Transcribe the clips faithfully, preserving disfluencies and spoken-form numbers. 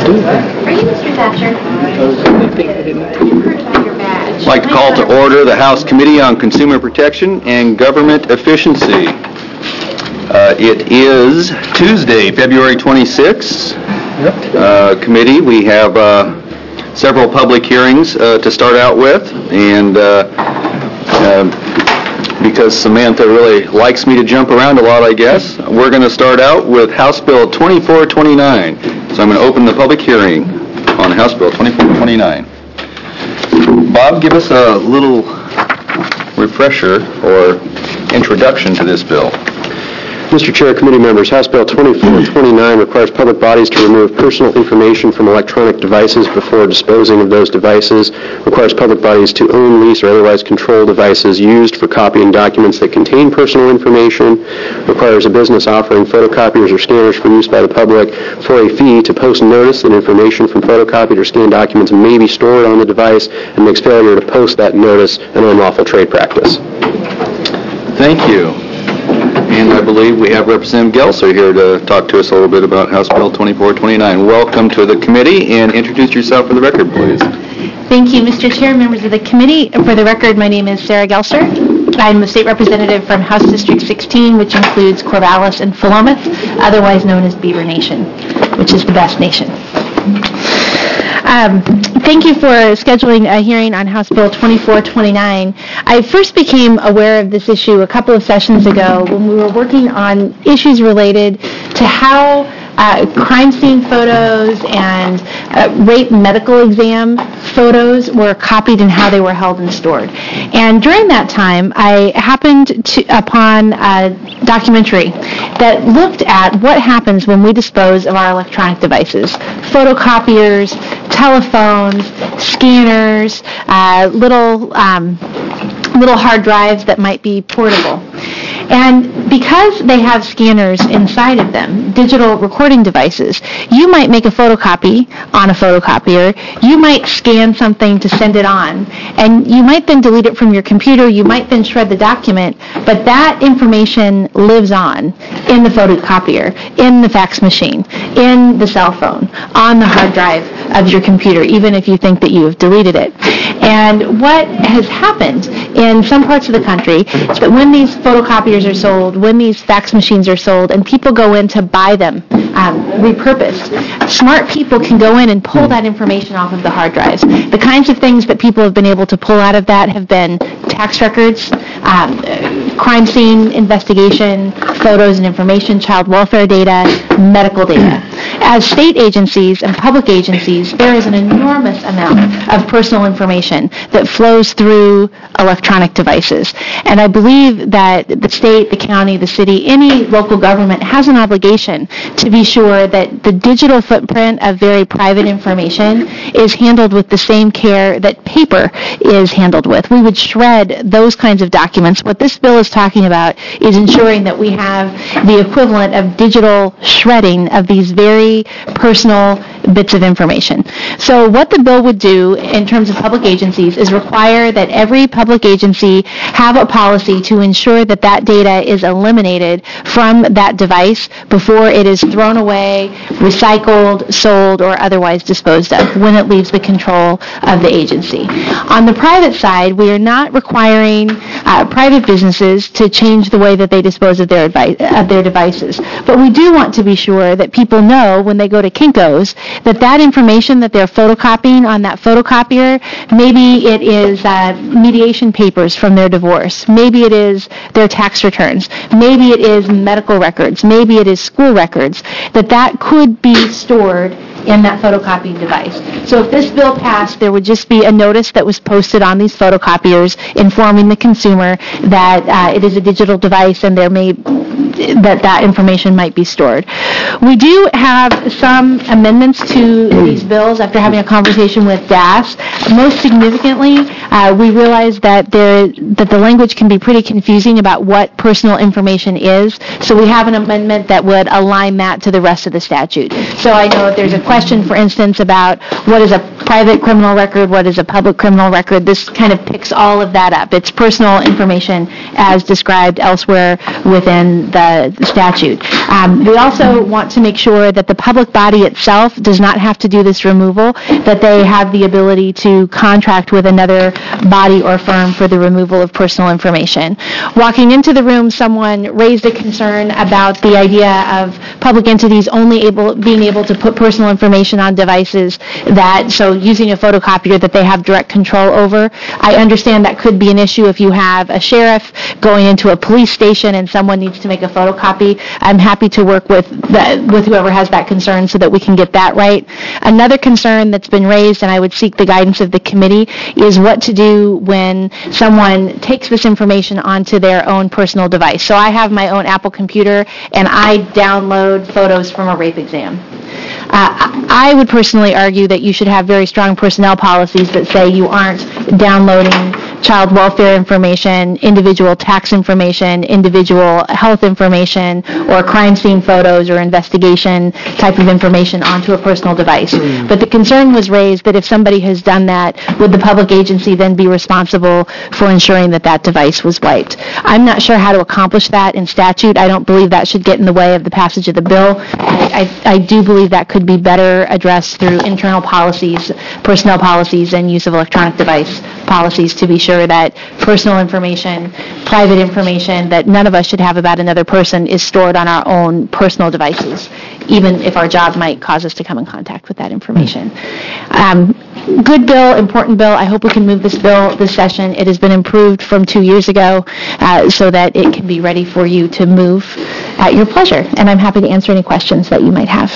Are you Mister Thatcher? I'd like to call to order the House Committee on Consumer Protection and Government Efficiency. Uh, it is Tuesday, February twenty-sixth. Uh, committee, we have uh, several public hearings uh, to start out with, and uh, uh, because Samantha really likes me to jump around a lot, I guess, we're going to start out with House Bill twenty-four twenty-nine. So I'm going to open the public hearing on House Bill twenty-four twenty-nine. Bob, give us a little refresher or introduction to this bill. Mister Chair, committee members, House Bill twenty-four twenty-nine requires public bodies to remove personal information from electronic devices before disposing of those devices, requires public bodies to own, lease, or otherwise control devices used for copying documents that contain personal information, requires a business offering photocopiers or scanners for use by the public for a fee to post notice that information from photocopied or scanned documents may be stored on the device, and makes failure to post that notice an unlawful trade practice. Thank you. And I believe we have Representative Gelser here to talk to us a little bit about House Bill twenty-four twenty-nine. Welcome to the committee, and introduce yourself for the record, please. Thank you, Mister Chair, members of the committee. For the record, my name is Sarah Gelser. I'm a state representative from House District sixteen, which includes Corvallis and Philomath, otherwise known as Beaver Nation, which is the best nation. Um, thank you for scheduling a hearing on House Bill twenty-four twenty-nine. I first became aware of this issue a couple of sessions ago when we were working on issues related to how uh, crime scene photos and uh, rape medical exam photos were copied and how they were held and stored. And during that time, I happened to, upon a documentary that looked at what happens when we dispose of our electronic devices. Photocopiers, telephones, scanners, uh, little um, little hard drives that might be portable. And because they have scanners inside of them, digital recording devices, you might make a photocopy on a photocopier, you might scan something to send it on, and you might then delete it from your computer, you might then shred the document, but that information lives on in the photocopier, in the fax machine, in the cell phone, on the hard drive of your computer, even if you think that you have deleted it. And what has happened in some parts of the country is that when these photocopiers are sold, when these fax machines are sold, and people go in to buy them um, repurposed, smart people can go in and pull that information off of the hard drives. The kinds of things that people have been able to pull out of that have been tax records, um, crime scene investigation, photos and information, child welfare data, medical data. As state agencies and public agencies, there is an enormous amount of personal information that flows through electronic devices. And I believe that the state, the county, the city, any local government has an obligation to be sure that the digital footprint of very private information is handled with the same care that paper is handled with. We would shred those kinds of documents. What this bill is talking about is ensuring that we have the equivalent of digital shredding of these very personal bits of information. So what the bill would do in terms of public agencies is require that every public agency have a policy to ensure that that data is eliminated from that device before it is thrown away, recycled, sold, or otherwise disposed of when it leaves the control of the agency. On the private side, we are not requiring uh, private businesses to change the way that they dispose of their, advice, of their devices. But we do want to be sure that people know when they go to Kinko's that that information that they're photocopying on that photocopier, maybe it is uh, mediation papers from their divorce, maybe it is their tax returns, maybe it is medical records, maybe it is school records, that that could be stored in that photocopying device. So if this bill passed, there would just be a notice that was posted on these photocopiers informing the consumer that uh, it is a digital device and there may that that information might be stored. We do have some amendments to these bills after having a conversation with D A S. Most significantly, uh, we realize that there that the language can be pretty confusing about what personal information is. So we have an amendment that would align that to the rest of the statute. So I know if there's a question, for instance, about what is a private criminal record, what is a public criminal record, this kind of picks all of that up. It's personal information as described elsewhere within the the statute. Um, we also want to make sure that the public body itself does not have to do this removal, that they have the ability to contract with another body or firm for the removal of personal information. Walking into the room, someone raised a concern about the idea of public entities only able being able to put personal information on devices that, so using a photocopier that they have direct control over. I understand that could be an issue if you have a sheriff going into a police station and someone needs to make a photocopy. I'm happy to work with the, with whoever has that concern so that we can get that right. Another concern that's been raised, and I would seek the guidance of the committee, is what to do when someone takes this information onto their own personal device. So I have my own Apple computer and I download photos from a rape exam. Uh, I would personally argue that you should have very strong personnel policies that say you aren't downloading child welfare information, individual tax information, individual health information, or crime scene photos or investigation type of information onto a personal device. Mm. But the concern was raised that if somebody has done that, would the public agency then be responsible for ensuring that that device was wiped? I'm not sure how to accomplish that in statute. I don't believe that should get in the way of the passage of the bill. I, I, I do believe that could be better addressed through internal policies, personnel policies, and use of electronic device policies to be sure that personal information, private information that none of us should have about another person is stored on our own personal devices, even if our job might cause us to come in contact with that information. Um, good bill, important bill. I hope we can move this bill this session. It has been improved from two years ago uh, so that it can be ready for you to move at your pleasure. And I'm happy to answer any questions that you might have.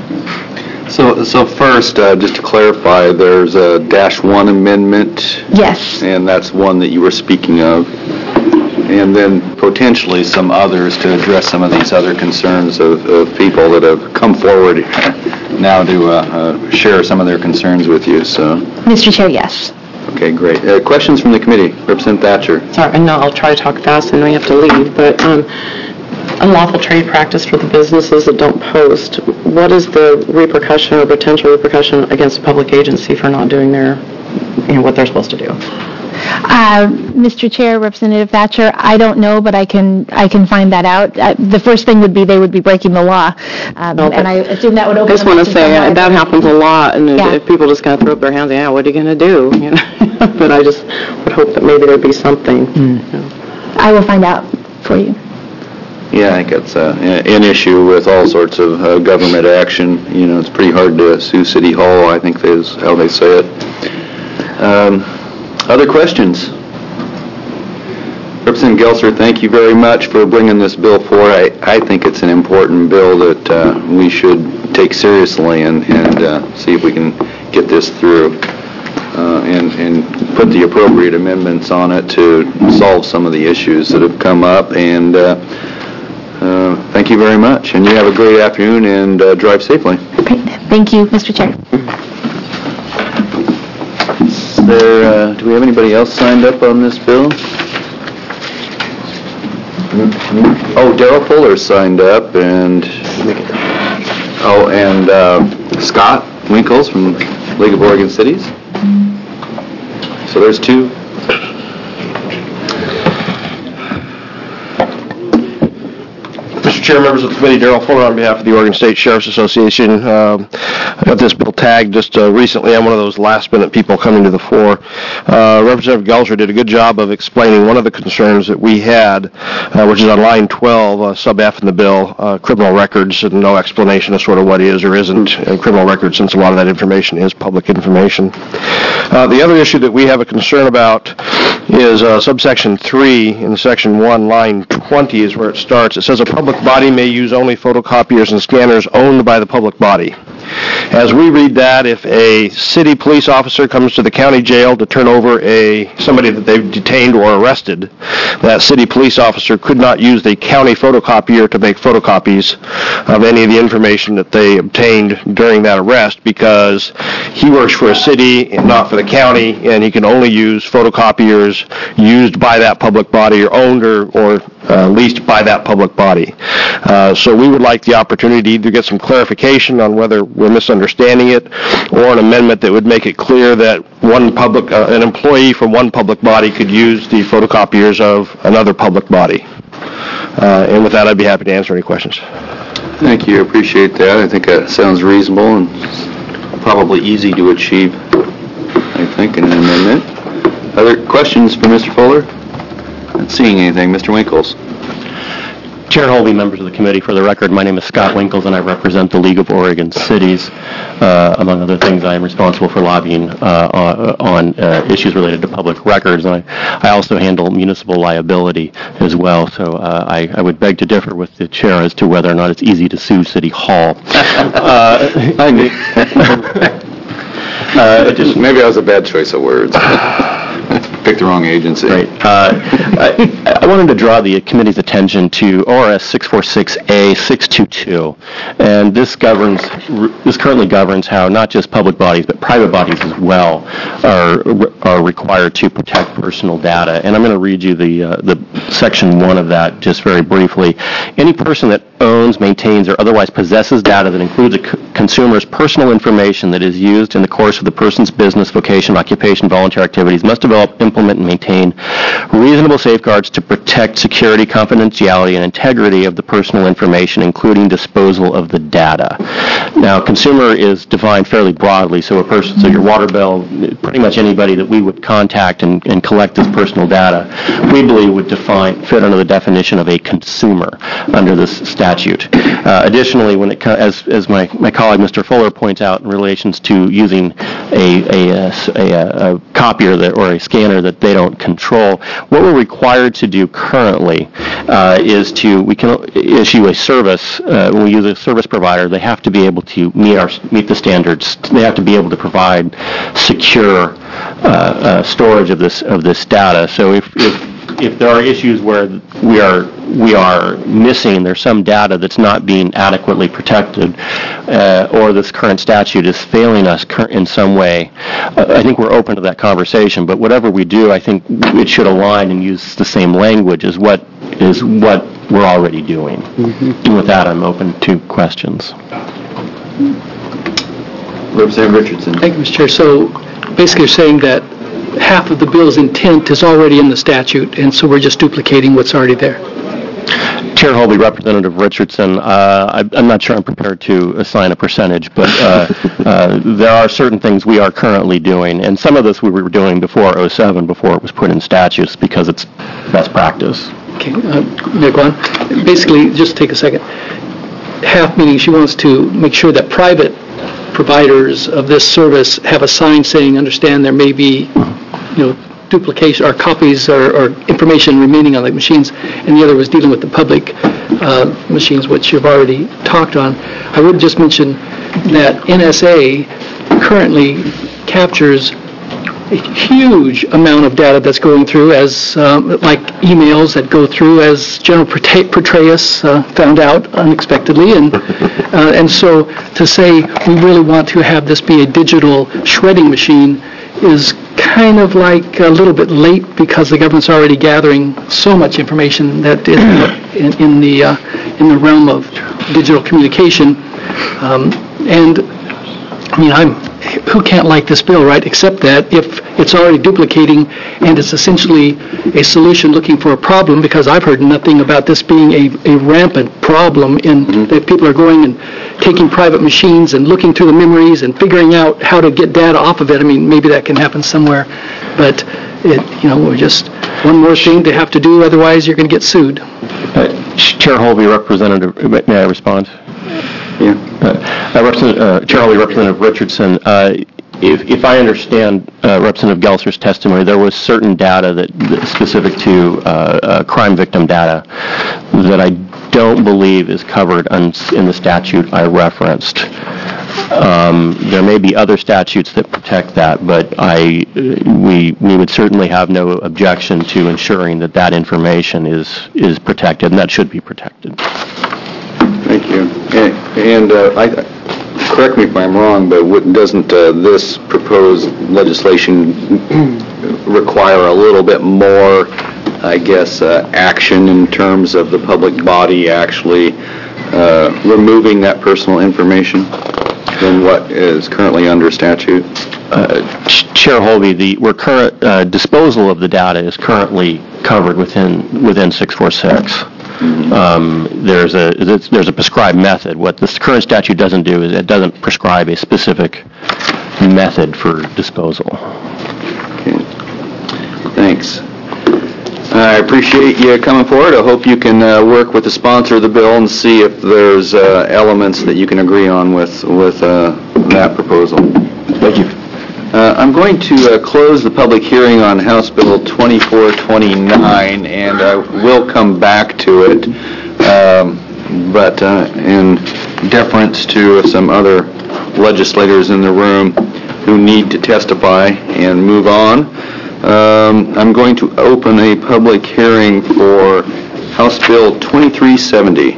So, so first, uh, just to clarify, there's a dash one amendment. Yes. And that's one that you were speaking of. And then potentially some others to address some of these other concerns of, of people that have come forward now to uh, uh, share some of their concerns with you. So, Mister Chair, yes. Okay, great. Uh, questions from the committee? Representative Thatcher. Sorry, no, I'll try to talk fast and we have to leave, but um, unlawful trade practice for the businesses that don't post, what is the repercussion or potential repercussion against a public agency for not doing their, you know, what they're supposed to do? Uh, Mister Chair, Representative Thatcher, I don't know, but I can I can find that out. Uh, the first thing would be they would be breaking the law, um, okay. and I assume that would open. I just want to say uh, that happens a lot, and yeah. if people just kind of throw up their hands, yeah, what are you going to do? You know, but I just would hope that maybe there'd be something. Mm. You know. I will find out for you. Yeah, I think it's uh, an issue with all sorts of uh, government action. You know, it's pretty hard to sue City Hall, I think is how they say it. Um, other questions? Representative Gelser, thank you very much for bringing this bill forward. I, I think it's an important bill that uh, we should take seriously and, and uh, see if we can get this through uh, and, and put the appropriate amendments on it to solve some of the issues that have come up. And uh, uh, thank you very much. And you have a great afternoon and uh, drive safely. Okay. Thank you, Mister Chair. Is there, uh, do we have anybody else signed up on this bill? Oh, Darrell Fuller signed up, and oh, and uh, Scott Winkles from League of Oregon Cities. So there's two. Mister Chair, members of the committee, Darrell Fuller on behalf of the Oregon State Sheriff's Association. Um, I got this bill tagged just uh, recently. I'm one of those last-minute people coming to the fore. Uh, Representative Gelser did a good job of explaining one of the concerns that we had, uh, which is on line twelve, uh, sub F in the bill, uh, criminal records, and no explanation of sort of what is or isn't uh, criminal records, since a lot of that information is public information. Uh, the other issue that we have a concern about is uh, subsection three in section one, line twenty is where it starts. It says a public body may use only photocopiers and scanners owned by the public body. As we read that, if a city police officer comes to the county jail to turn over a somebody that they've detained or arrested, that city police officer could not use the county photocopier to make photocopies of any of the information that they obtained during that arrest, because he works for a city and not for the county, and he can only use photocopiers used by that public body or owned or, or uh, leased by that public body. Uh, so we would like the opportunity to get some clarification on whether we're misunderstanding it, or an amendment that would make it clear that one public, uh, an employee from one public body could use the photocopiers of another public body. Uh, and with that, I'd be happy to answer any questions. Thank you. Appreciate that. I think that sounds reasonable and probably easy to achieve, I think, in an amendment. Other questions for Mister Fuller? Not seeing anything. Mister Winkles. Chair Holby, members of the committee, for the record, my name is Scott Winkles, and I represent the League of Oregon Cities. Uh, among other things, I am responsible for lobbying uh, on uh, issues related to public records, and I, I also handle municipal liability as well. So uh, I, I would beg to differ with the chair as to whether or not it's easy to sue City Hall. uh, uh, just, Maybe that was a bad choice of words. Picked the wrong agency. Right. Uh, I, I wanted to draw the committee's attention to O R S six forty-six A six twenty-two, and this governs. This currently governs how not just public bodies but private bodies as well are are required to protect personal data. And I'm going to read you the uh, the section one of that just very briefly. Any person that owns, maintains, or otherwise possesses data that includes a c- consumer's personal information that is used in the course of the person's business, vocation, occupation, voluntary activities must develop, implement, and maintain reasonable safeguards to protect security, confidentiality, and integrity of the personal information, including disposal of the data. Now, consumer is defined fairly broadly, so a person, so your water bill, pretty much anybody that we would contact and, and collect this personal data, we believe would define fit under the definition of a consumer under this statute. Uh, additionally, when it as as my, my colleague Mister Fuller points out in relations to using a a, a, a copier that, or a scanner that they don't control, what we're required to do currently uh, is to we can issue a service. Uh, when we use a service provider, they have to be able to meet our meet the standards. They have to be able to provide secure uh, uh, storage of this of this data. So if if if there are issues where we are we are missing, there's some data that's not being adequately protected, uh, or this current statute is failing us in some way, uh, I think we're open to that conversation. But whatever we do, I think it should align and use the same language as what is what we're already doing. Mm-hmm. And with that, I'm open to questions. Representative Richardson. Thank you, Mister Chair. So basically you're saying that half of the bill's intent is already in the statute, and so we're just duplicating what's already there. Chair Holby, Representative Richardson, uh, I, I'm not sure I'm prepared to assign a percentage, but uh, uh, there are certain things we are currently doing, and some of this we were doing before oh seven, before it was put in statutes, because it's best practice. Okay, uh, may I go on? Basically, just take a second. Half meaning she wants to make sure that private providers of this service have a sign saying, understand there may be, you know, duplication or copies or, or information remaining on the machines, and the other was dealing with the public uh, machines, which you've already talked on. I would just mention that N S A currently captures a huge amount of data that's going through, as um, like emails that go through, as General Petraeus uh, found out unexpectedly, and uh, and so to say we really want to have this be a digital shredding machine is kind of like a little bit late, because the government's already gathering so much information that in, in, in the uh, in the realm of digital communication, um, and I mean I'm. Who can't like this bill, right? Except that if it's already duplicating and it's essentially a solution looking for a problem, because I've heard nothing about this being a, a rampant problem in mm-hmm. that people are going and taking private machines and looking through the memories and figuring out how to get data off of it. I mean, maybe that can happen somewhere, but it, you know, we're just one more thing to have to do. Otherwise, you're going to get sued. Uh, Chair Holby, Representative, may I respond? Yeah. Uh, uh, Representative, uh, Chair Holby, Representative Richardson, uh, if, if I understand uh, Representative Gelser's testimony, there was certain data that, that specific to uh, uh, crime victim data that I don't believe is covered un, in the statute I referenced. Um, there may be other statutes that protect that, but I we we would certainly have no objection to ensuring that that information is is protected, and that should be protected. Thank you. And, and uh, I, correct me if I'm wrong, but what, doesn't uh, this proposed legislation require a little bit more I guess, uh, action in terms of the public body actually uh, removing that personal information than what is currently under statute? Uh, Chair Holby, the we're current uh, disposal of the data is currently covered within within six forty-six. Um, there's a there's a prescribed method. What this current statute doesn't do is it doesn't prescribe a specific method for disposal. Okay. Thanks. I appreciate you coming forward. I hope you can uh, work with the sponsor of the bill and see if there's uh, elements that you can agree on with with uh, that proposal. Thank you. Uh, I'm going to uh, close the public hearing on House Bill twenty-four twenty-nine, and I will come back to it, um, but uh, in deference to some other legislators in the room who need to testify and move on, um, I'm going to open a public hearing for House Bill twenty-three seventy.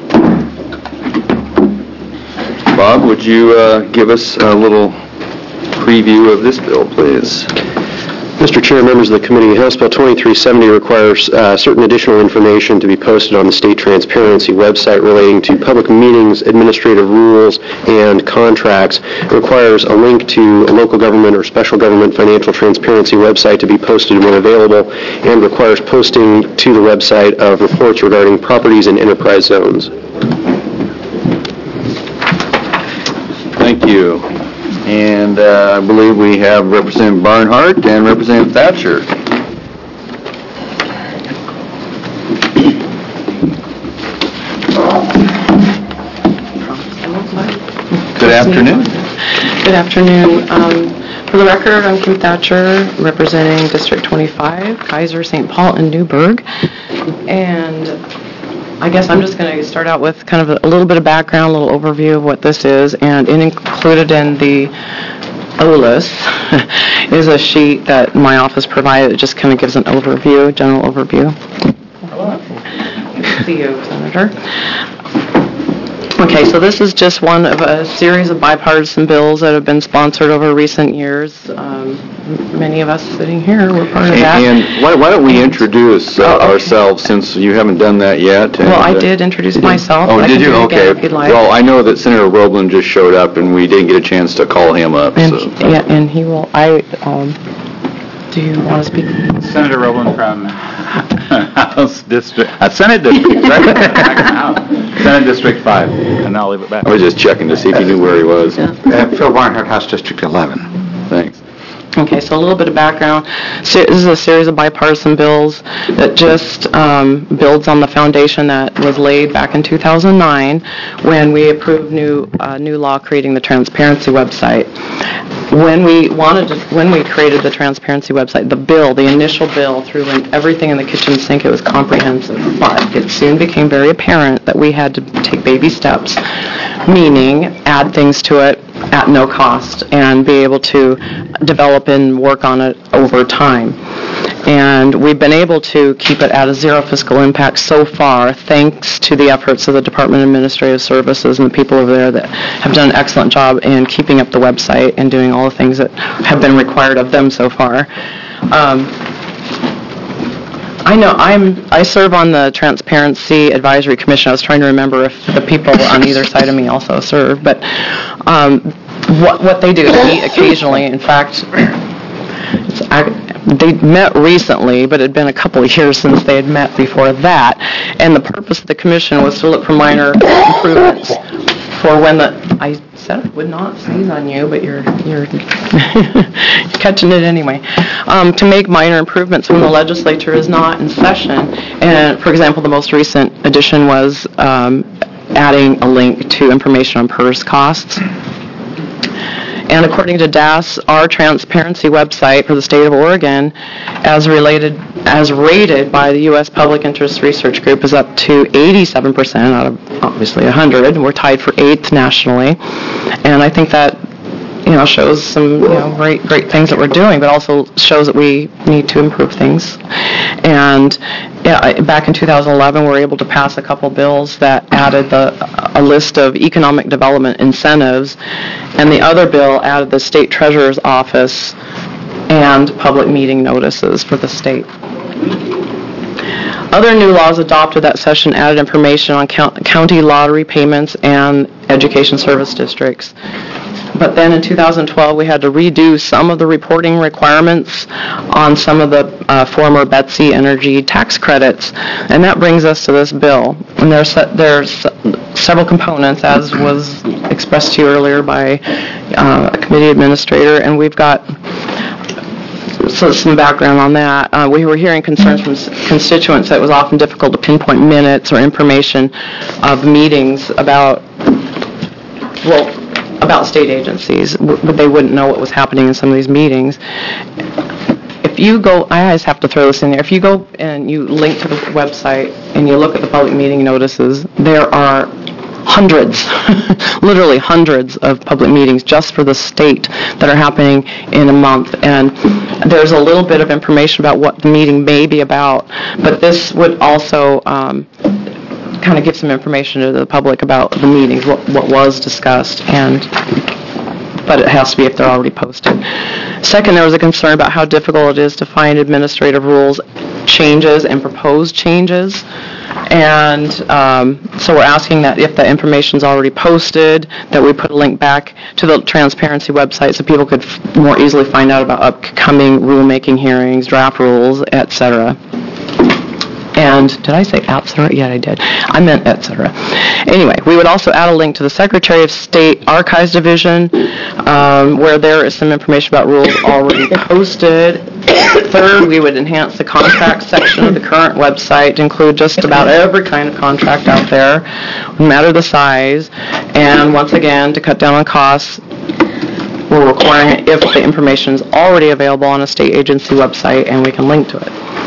Bob, would you uh, give us a little preview of this bill, please? Mister Chair, members of the committee, House Bill twenty-three seventy requires uh, certain additional information to be posted on the state transparency website relating to public meetings, administrative rules, and contracts. It requires a link to a local government or special government financial transparency website to be posted when available, and requires posting to the website of reports regarding properties in enterprise zones. Thank you. And uh, I believe we have Representative Barnhart and Representative Thatcher. Good afternoon. Good afternoon. Um, for the record, I'm Kim Thatcher, representing District twenty-five, Kaiser, Saint Paul, and Newburgh. And I guess I'm just going to start out with kind of a little bit of background, a little overview of what this is, and included in the O L I S is a sheet that my office provided. It just kind of gives an overview, general overview. Hello. Good to see you, Senator. Okay, so this is just one of a series of bipartisan bills that have been sponsored over recent years. Um, many of us sitting here were part of that. And why, why don't we introduce uh, Oh, okay. ourselves, since you haven't done that yet? And, Well, I uh, did introduce myself. Oh, I did can you? do it Okay. again if you'd like. Well, I know that Senator Roeblen just showed up, and we didn't get a chance to call him up. And, So. he- yeah, and he will, I, um, do you want to speak? Senator Roeblen from House District, uh, Senate District, right? House. Senate District five, and I'll leave it back. I was just checking to see if he knew where he was. Uh, Phil Barnhart, House District eleven. Thanks. Okay, so a little bit of background. So this is a series of bipartisan bills that just um, builds on the foundation that was laid back in two thousand nine when we approved new uh, new law creating the transparency website. When we wanted to, when we created the transparency website, the bill, the initial bill, threw in everything in the kitchen sink. It was comprehensive, but it soon became very apparent that we had to take baby steps, meaning add things to it at no cost and be able to develop and work on it over time. And we've been able to keep it at a zero fiscal impact so far, thanks to the efforts of the Department of Administrative Services and the people over there that have done an excellent job in keeping up the website and doing all the things that have been required of them so far. Um, I know I'm. I serve on the Transparency Advisory Commission. I was trying to remember if the people on either side of me also serve, but um, what what they do is meet occasionally. In fact, it's, I, they met recently, but it had been a couple of years since they had met before that. And the purpose of the commission was to look for minor improvements for when the I said I would not sneeze on you, but you're you're catching it anyway. Um, to make minor improvements when the legislature is not in session. And for example, the most recent addition was um, adding a link to information on PERS costs. And according to D A S, our transparency website for the state of Oregon, as related, as rated by the U S Public Interest Research Group, is up to eighty-seven percent out of obviously one hundred. We're tied for eighth nationally, and I think that you know shows some you know great great things that we're doing, but also shows that we need to improve things. And yeah, I- back in two thousand eleven, we were able to pass a couple bills that added the a list of economic development incentives, and the other bill added the state treasurer's office and public meeting notices for the state. Other new laws adopted that session added information on count- county lottery payments and education service districts. But then in two thousand twelve, we had to redo some of the reporting requirements on some of the uh, former Betsy Energy tax credits. And that brings us to this bill. And there's, there's several components, as was expressed to you earlier by uh, a committee administrator, and we've got so some background on that. Uh, we were hearing concerns from constituents that it was often difficult to pinpoint minutes or information of meetings about, well, about state agencies, but they wouldn't know what was happening in some of these meetings. If you go, I always have to throw this in there, if you go and you link to the website and you look at the public meeting notices, there are hundreds, literally hundreds of public meetings just for the state that are happening in a month. And there's a little bit of information about what the meeting may be about, but this would also um, kind of give some information to the public about the meetings, what, what was discussed, and but it has to be if they're already posted. Second, there was a concern about how difficult it is to find administrative rules changes and proposed changes. And um, so we're asking that if the information is already posted, that we put a link back to the transparency website so people could f- more easily find out about upcoming rulemaking hearings, draft rules, et cetera. And did I say et cetera? Yeah, I did. I meant et cetera. Anyway, we would also add a link to the Secretary of State Archives Division, um, where there is some information about rules already posted. Third, we would enhance the contract section of the current website to include just about every kind of contract out there, no matter the size. And once again, to cut down on costs, we're requiring it if the information is already available on a state agency website and we can link to it.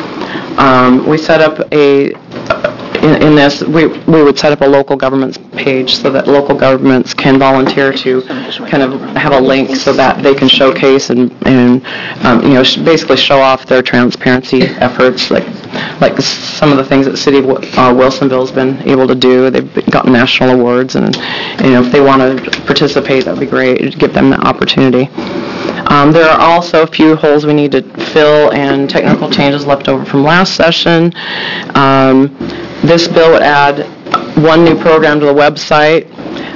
Um, we set up a, in, in this, we, we would set up a local governments page so that local governments can volunteer to kind of have a link so that they can showcase and, and um, you know, sh- basically show off their transparency efforts, like like some of the things that the city of uh, Wilsonville has been able to do. They've gotten national awards, and you know, if they want to participate, that would be great. Give them the opportunity. Um, there are also a few holes we need to fill and technical changes left over from last session. Um, this bill would add one new program to the website.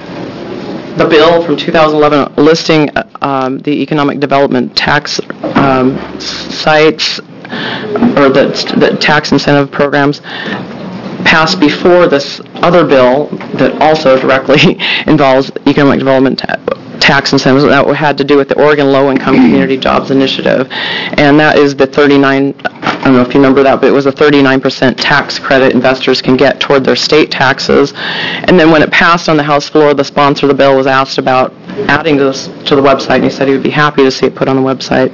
The bill from two thousand eleven listing um, the economic development tax um, sites or the, the tax incentive programs passed before this other bill that also directly involves economic development ta- tax incentives that had to do with the Oregon Low Income Community Jobs Initiative. And that is the thirty-nine, I don't know if you remember that, but it was a thirty-nine percent tax credit investors can get toward their state taxes. And then when it passed on the House floor, the sponsor of the bill was asked about adding to, this, to the website, and he said he would be happy to see it put on the website.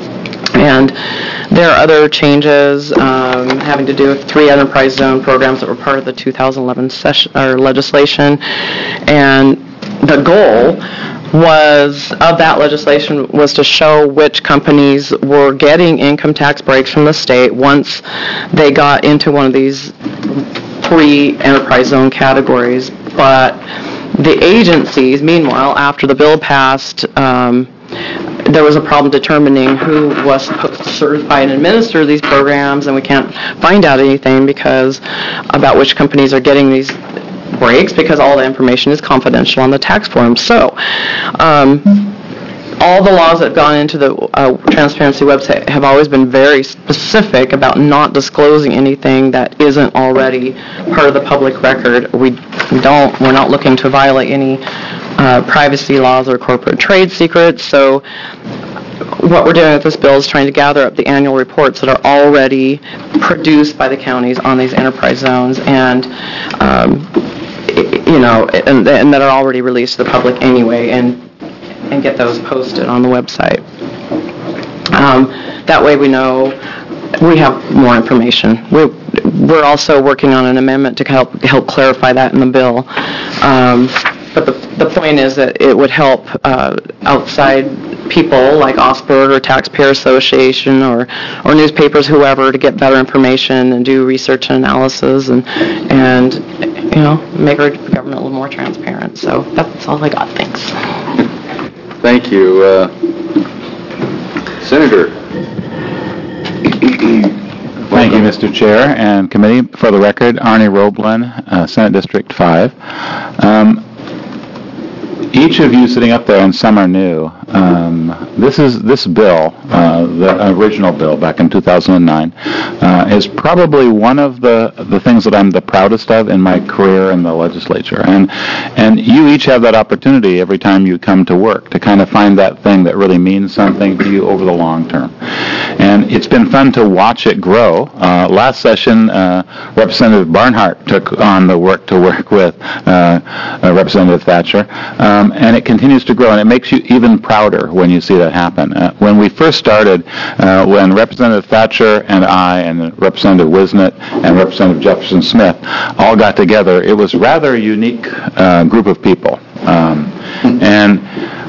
And there are other changes um, having to do with three enterprise zone programs that were part of the two thousand eleven session, or legislation. And the goal was of that legislation was to show which companies were getting income tax breaks from the state once they got into one of these three enterprise zone categories. But the agencies, meanwhile, after the bill passed, um, there was a problem determining who was supposed to certify and administer these programs, and we can't find out anything because about which companies are getting these breaks because all the information is confidential on the tax form. So, um, all the laws that have gone into the uh, transparency website have always been very specific about not disclosing anything that isn't already part of the public record. We, we don't, we're not looking to violate any uh, privacy laws or corporate trade secrets. So what we're doing with this bill is trying to gather up the annual reports that are already produced by the counties on these enterprise zones and, um, you know, and, and that are already released to the public anyway, and and get those posted on the website. Um, that way we know we have more information. We're, we're also working on an amendment to help help clarify that in the bill. Um, but the, the point is that it would help uh, outside people like Osberg or Taxpayer Association or, or newspapers, whoever, to get better information and do research and analysis and, and you know, make our government a little more transparent. So that's all I got. Thanks. Thank you. Uh, Senator, Thank you, Mister Chair and committee. For the record, Arnie Roblin, uh, Senate District five. Um, each of you sitting up there, and some are new, um, this is this bill, uh, the original bill back in two thousand nine, uh, is probably one of the the things that I'm the proudest of in my career in the legislature. And and you each have that opportunity every time you come to work to kind of find that thing that really means something to you over the long term. And it's been fun to watch it grow. Uh, last session, uh, Representative Barnhart took on the work to work with uh, uh, Representative Thatcher, um, and it continues to grow, and it makes you even prouder when you see that happen. Uh, when we first started, uh, when Representative Thatcher and I and Representative Wisnett and Representative Jefferson Smith all got together, it was rather a unique uh, group of people. Um, and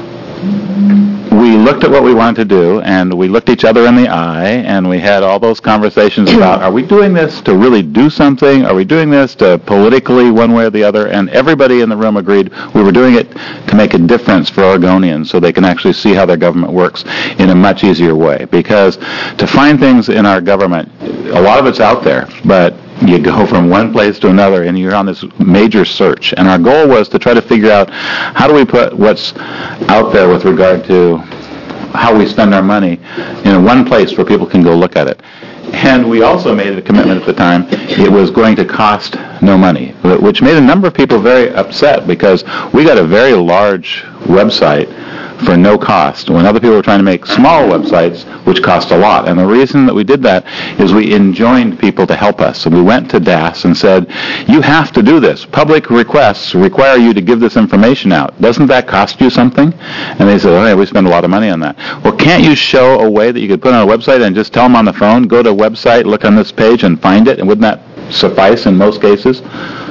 we looked at what we wanted to do, and we looked each other in the eye, and we had all those conversations about, are we doing this to really do something? Are we doing this to politically one way or the other? And everybody in the room agreed we were doing it to make a difference for Oregonians so they can actually see how their government works in a much easier way. Because to find things in our government, a lot of it's out there, but you go from one place to another, and you're on this major search. And our goal was to try to figure out how do we put what's out there with regard to how we spend our money in one place where people can go look at it. And we also made a commitment at the time it was going to cost no money, which made a number of people very upset because we got a very large website for no cost, when other people were trying to make small websites, which cost a lot. And the reason that we did that is we enjoined people to help us. So we went to D A S and said, you have to do this. Public requests require you to give this information out. Doesn't that cost you something? And they said, oh, yeah, we spend a lot of money on that. Well, can't you show a way that you could put on a website and just tell them on the phone, go to a website, look on this page, and find it? And wouldn't that suffice in most cases?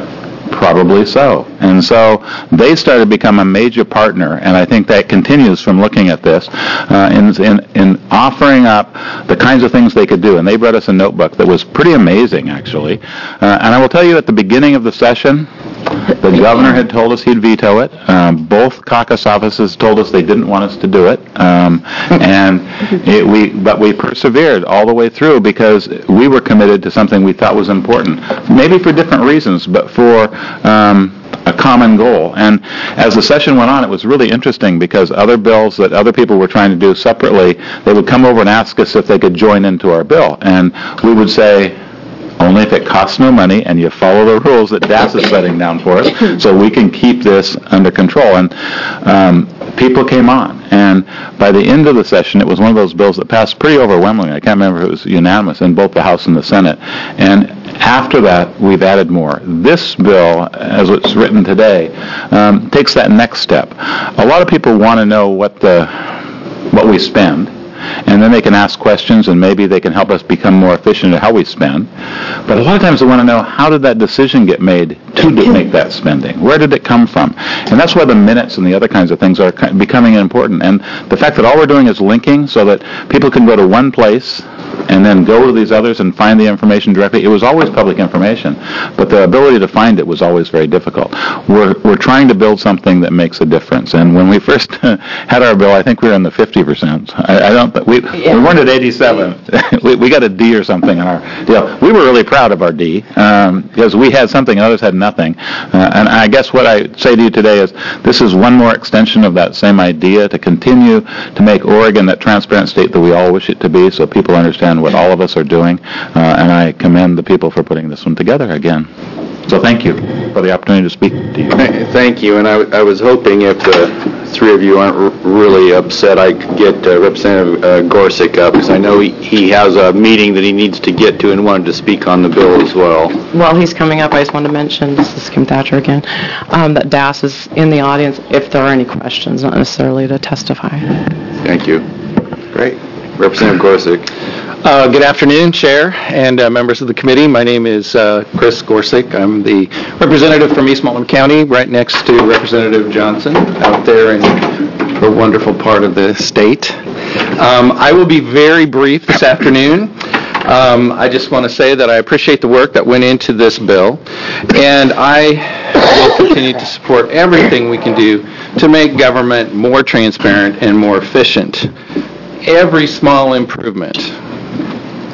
Probably so. And so they started to become a major partner, and I think that continues from looking at this, uh, in, in, in offering up the kinds of things they could do. And they brought us a notebook that was pretty amazing, actually. Uh, and I will tell you, at the beginning of the session, the governor had told us he'd veto it. Um, both caucus offices told us they didn't want us to do it. Um, and it, we, but we persevered all the way through because we were committed to something we thought was important. Maybe for different reasons, but for um, a common goal. And as the session went on, it was really interesting because other bills that other people were trying to do separately, they would come over and ask us if they could join into our bill. And we would say, only if it costs no money and you follow the rules that D A S is setting down for us, so we can keep this under control. And um, people came on. And by the end of the session, it was one of those bills that passed pretty overwhelmingly. I can't remember if it was unanimous in both the House and the Senate. And after that, we've added more. This bill, as it's written today, um, takes that next step. A lot of people want to know what the what we spend. And then they can ask questions, and maybe they can help us become more efficient at how we spend. But a lot of times they want to know, how did that decision get made to make that spending? Where did it come from? And that's why the minutes and the other kinds of things are becoming important. And the fact that all we're doing is linking so that people can go to one place and then go to these others and find the information directly. It was always public information, but the ability to find it was always very difficult. We're we're trying to build something that makes a difference. And when we first had our bill, I think we were in the fifty percent. I, I don't. We yeah. we weren't at eighty-seven. we, we got a D or something on our deal. We were really proud of our D um, because we had something and others had nothing. Uh, and I guess what I say to you today is this is one more extension of that same idea to continue to make Oregon that transparent state that we all wish it to be, so people understand what all of us are doing, uh, and I commend the people for putting this one together again. So thank you for the opportunity to speak to you. Thank you, and I, I was hoping if the three of you aren't r- really upset, I could get uh, Representative uh, Gorsuch up, because I know he, he has a meeting that he needs to get to and wanted to speak on the bill as well. While he's coming up, I just wanted to mention, this is Kim Thatcher again, um, that D A S is in the audience if there are any questions, not necessarily to testify. Thank you. Great. Representative Gorsuch. Uh, good afternoon, Chair and uh, members of the committee. My name is uh, Chris Gorsuch. I'm the representative from East Multnomah County, right next to Representative Johnson out there in a wonderful part of the state. Um, I will be very brief this afternoon. Um, I just want to say that I appreciate the work that went into this bill, and I will continue to support everything we can do to make government more transparent and more efficient. Every small improvement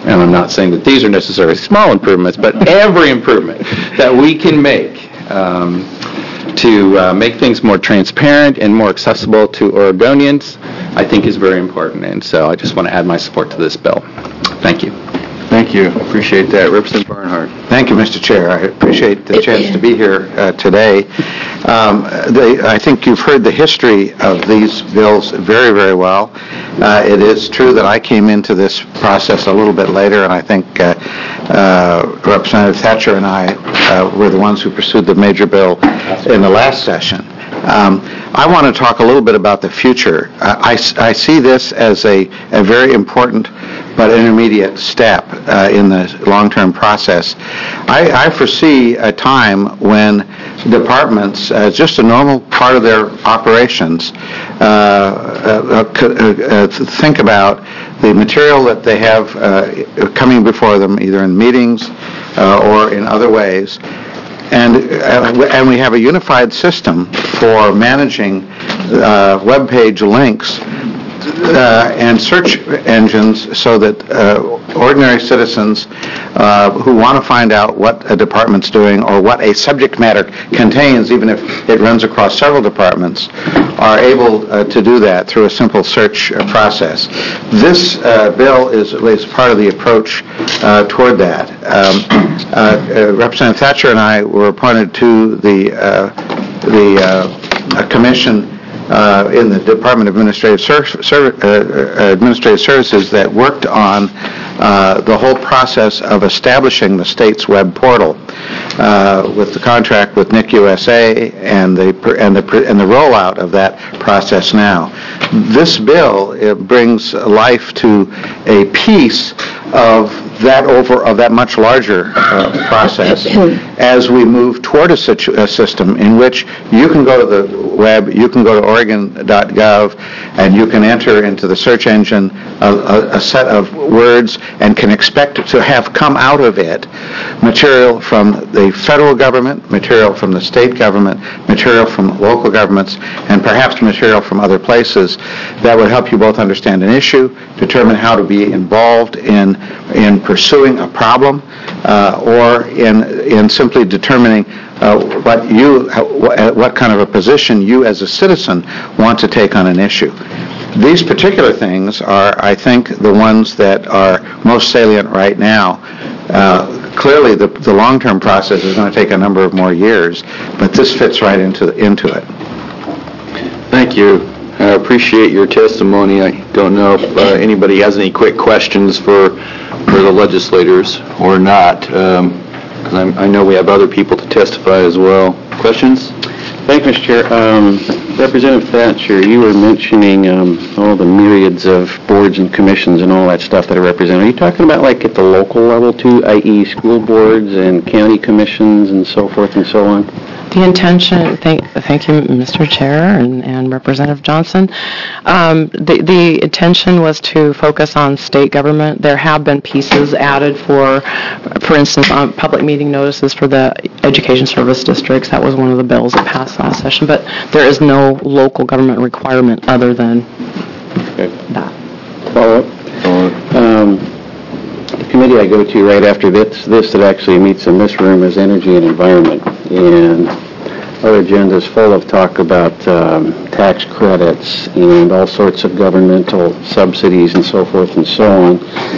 and I'm not saying that these are necessarily small improvements, but every improvement that we can make um, to uh, make things more transparent and more accessible to Oregonians, I think is very important. And so I just want to add my support to this bill. Thank you. Thank you. Appreciate that. Representative Barnhart. Thank you, Mister Chair. I appreciate the chance to be here uh, today. Um, the, I think you've heard the history of these bills very, very well. Uh, it is true that I came into this process a little bit later, and I think uh, uh, Representative Thatcher and I uh, were the ones who pursued the major bill in the last session. Um, I want to talk a little bit about the future. Uh, I, I see this as a, a very important but intermediate step uh, in the long-term process. I, I foresee a time when departments, as just a normal part of their operations, uh, uh, uh, think about the material that they have uh, coming before them, either in meetings uh, or in other ways. And, uh, and we have a unified system for managing uh, web page links uh, and search engines so that uh, ordinary citizens uh, who want to find out what a department's doing or what a subject matter contains, even if it runs across several departments, are able uh, to do that through a simple search uh, process. This uh, bill is, is part of the approach uh, toward that. Um, uh, uh, Representative Thatcher and I were appointed to the, uh, the uh, commission Uh, in the Department of Administrative, Ser- Ser- uh, Administrative Services that worked on uh, the whole process of establishing the state's web portal uh, with the contract with N I C U S A and the and the and the rollout of that process now. This bill it brings life to a piece of that over of that much larger uh, process as we move toward a, situ- a system in which you can go to the web, you can go to Oregon dot gov, and you can enter into the search engine a, a, a set of words and can expect to have come out of it material from the federal government, material from the state government, material from local governments, and perhaps material from other places that would help you both understand an issue, determine how to be involved in in pursuing a problem, uh, or in in simply determining uh, what you what kind of a position you as a citizen want to take on an issue. These particular things are, I think, the ones that are most salient right now. Uh, clearly, the, the long-term process is going to take a number of more years, but this fits right into into it. Thank you. I appreciate your testimony. I don't know if uh, anybody has any quick questions for for the legislators or not, because um, I know we have other people to testify as well. Questions? Thank you, Mister Chair. Um, Representative Thatcher, you were mentioning um, all the myriads of boards and commissions and all that stuff that are represented. Are you talking about like at the local level too, that is school boards and county commissions and so forth and so on? The intention, thank, thank you, Mister Chair and, and Representative Johnson. Um, the, the intention was to focus on state government. There have been pieces added for, for instance, on public meeting notices for the education service districts. That was one of the bills that passed last session, but there is no local government requirement other than okay. that. Follow up. Follow up. Um, the committee I go to right after this, this that actually meets in this room is Energy and Environment, and our agenda is full of talk about um, tax credits and all sorts of governmental subsidies and so forth and so on.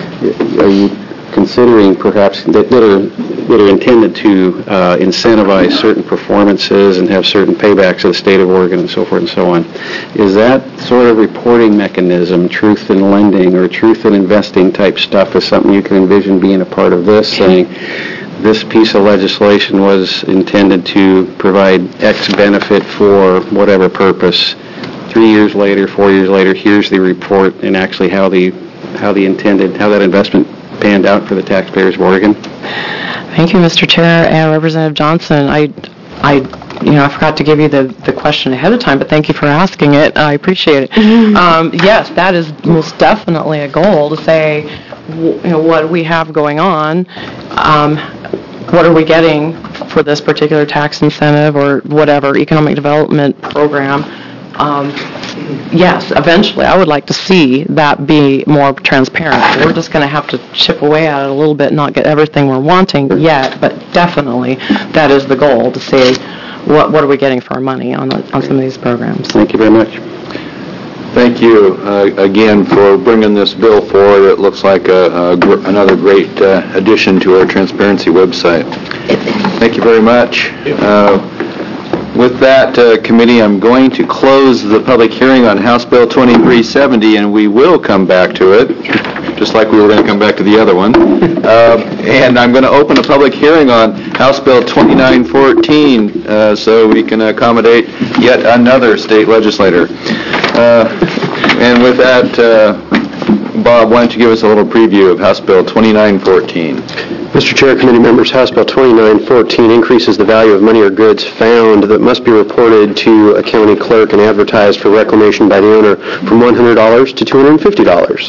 Are you considering perhaps that, that are that are intended to uh, incentivize certain performances and have certain paybacks of the state of Oregon and so forth and so on? Is that sort of reporting mechanism, truth in lending or truth in investing type stuff, is something you can envision being a part of this, saying this piece of legislation was intended to provide X benefit for whatever purpose? Three years later, four years later, here's the report and actually how the how the intended how that investment panned out for the taxpayers of Oregon. Thank you, Mister Chair and Representative Johnson. I, I, you know, I forgot to give you the, the question ahead of time, but thank you for asking it. I appreciate it. Mm-hmm. Um, yes, that is most definitely a goal to say, you know, what we have going on. Um, what are we getting for this particular tax incentive or whatever economic development program um, yes, eventually, I would like to see that be more transparent. We're just going to have to chip away at it a little bit, not get everything we're wanting yet, but definitely that is the goal, to see what what are we getting for our money on, on some of these programs. Thank you very much. Thank you uh, again for bringing this bill forward. It looks like a, a gr- another great uh, addition to our transparency website. Thank you very much. Uh, with that, uh, committee, I'm going to close the public hearing on House Bill twenty-three seventy, and we will come back to it, just like we were going to come back to the other one. Uh, and I'm going to open a public hearing on House Bill twenty-nine fourteen, uh, so we can accommodate yet another state legislator. Uh, and with that, uh, Bob, why don't you give us a little preview of House Bill twenty-nine fourteen? Mister Chair, committee members, House Bill twenty-nine fourteen increases the value of money or goods found that must be reported to a county clerk and advertised for reclamation by the owner from one hundred dollars to two hundred fifty dollars.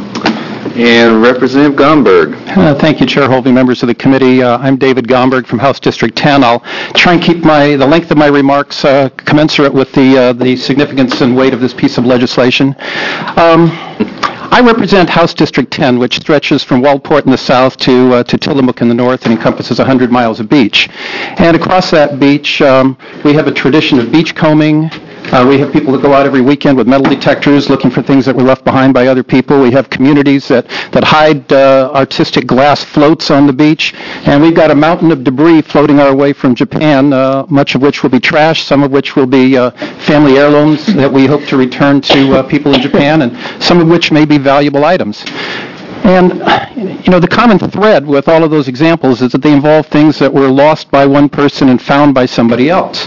And Representative Gomberg. Uh, thank you, Chair Hovey, members of the committee. Uh, I'm David Gomberg from House District ten. I'll try and keep my the length of my remarks uh, commensurate with the uh, the significance and weight of this piece of legislation. Um, I represent House District ten, which stretches from Waldport in the south to uh, to Tillamook in the north and encompasses one hundred miles of beach. And across that beach, um, we have a tradition of beach combing. Uh, we have people that go out every weekend with metal detectors looking for things that were left behind by other people. We have communities that, that hide uh, artistic glass floats on the beach. And we've got a mountain of debris floating our way from Japan, uh, much of which will be trash, some of which will be uh, family heirlooms that we hope to return to uh, people in Japan, and some of which may be valuable items. And, you know, the common thread with all of those examples is that they involve things that were lost by one person and found by somebody else,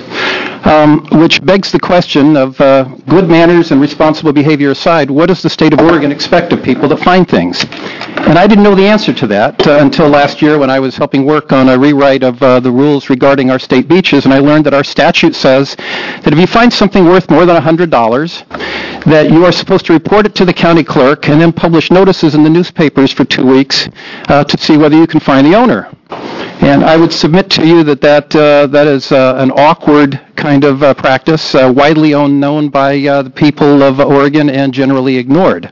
um, which begs the question of uh, good manners and responsible behavior aside, what does the state of Oregon expect of people that find things? And I didn't know the answer to that uh, until last year when I was helping work on a rewrite of uh, the rules regarding our state beaches, and I learned that our statute says that if you find something worth more than one hundred dollars, that you are supposed to report it to the county clerk and then publish notices in the newspapers for two weeks uh, to see whether you can find the owner. And I would submit to you that that, uh, that is uh, an awkward kind of uh, practice, uh, widely owned, known by uh, the people of Oregon and generally ignored.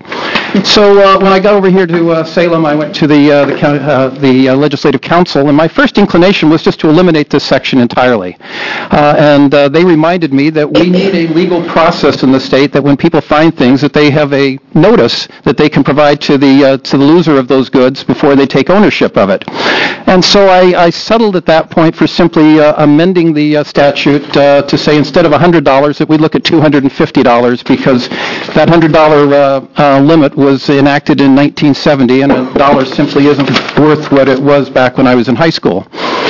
So uh, when I got over here to uh, Salem, I went to the uh, the, county, uh, the uh, Legislative Council, and my first inclination was just to eliminate this section entirely. Uh, and uh, they reminded me that we need a legal process in the state that when people find things, that they have a notice that they can provide to the uh, to the loser of those goods before they take ownership of it. And so I, I settled at that point for simply uh, amending the uh, statute uh, to say instead of one hundred dollars that we look at two hundred fifty dollars, because that one hundred dollars uh, uh, limit was enacted in nineteen seventy, and a dollar simply isn't worth what it was back when I was in high school.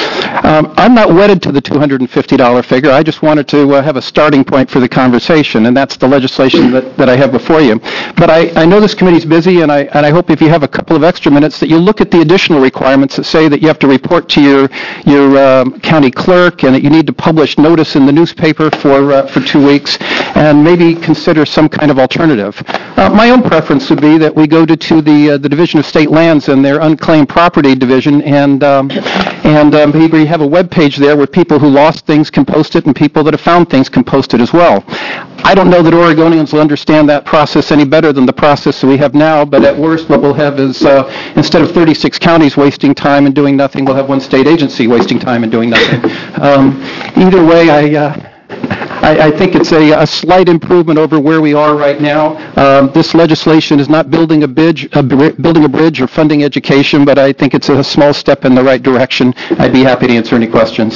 Um, I'm not wedded to the two hundred fifty dollars figure. I just wanted to uh, have a starting point for the conversation, and that's the legislation that, that I have before you. But I, I know this committee's busy, and I and I hope if you have a couple of extra minutes that you look at the additional requirements that say that you have to report to your your um, county clerk and that you need to publish notice in the newspaper for uh, for two weeks, and maybe consider some kind of alternative. Uh, my own preference would be that we go to, to the uh, the Division of State Lands and their Unclaimed Property Division, and um, and um, maybe have a web page there where people who lost things can post it and people that have found things can post it as well. I don't know that Oregonians will understand that process any better than the process that we have now, but at worst what we'll have is uh, instead of thirty-six counties wasting time and doing nothing, we'll have one state agency wasting time and doing nothing. Um, either way, I... Uh, I, I think it's a, a slight improvement over where we are right now. Um, this legislation is not building a bridge, a, building a bridge or funding education, but I think it's a small step in the right direction. I'd be happy to answer any questions.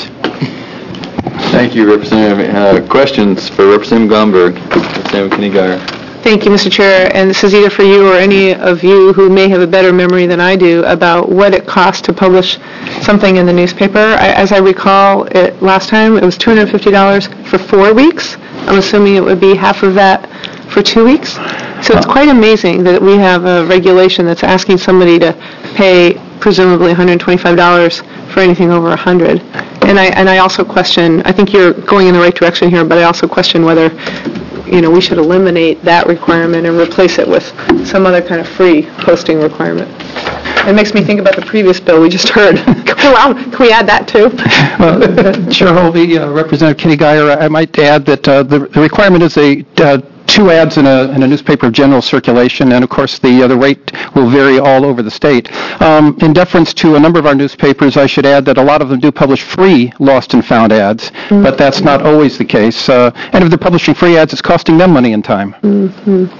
Thank you, Representative. Uh, questions for Representative Gomberg? Representative Kinney-Geyer. Thank you, Mister Chair, and this is either for you or any of you who may have a better memory than I do about what it costs to publish something in the newspaper. I, as I recall, it, last time it was two hundred fifty dollars for four weeks. I'm assuming it would be half of that for two weeks. So it's quite amazing that we have a regulation that's asking somebody to pay presumably one hundred twenty-five dollars for anything over one hundred dollars. And I, and I also question, I think you're going in the right direction here, but I also question whether you know, we should eliminate that requirement and replace it with some other kind of free posting requirement. It makes me think about the previous bill we just heard. Can we, can we add that too? Well, uh, Chair Hovey, uh, Representative Kitty Geyer, I might add that uh, the, the requirement is a uh, two ads in a, in a newspaper of general circulation, and of course the uh, the rate will vary all over the state. Um, in deference to a number of our newspapers, I should add that a lot of them do publish free lost and found ads, mm-hmm. but that's not always the case. Uh, and if they're publishing free ads, it's costing them money and time. Mm-hmm.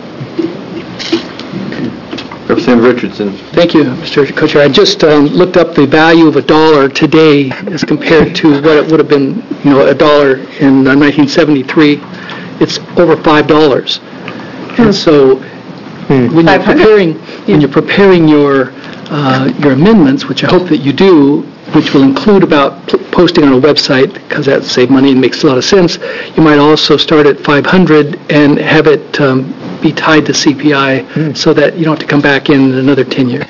Representative Richardson. Thank you, Mister Co-Chair. I just um, looked up the value of a dollar today as compared to what it would have been, you know, a dollar in uh, nineteen seventy-three. It's over five dollars. And so when you're preparing, when you're preparing your uh, your amendments, which I hope that you do, which will include about p- posting on a website, because that saves money and makes a lot of sense, you might also start at five hundred and have it um, be tied to C P I mm. so that you don't have to come back in another ten years.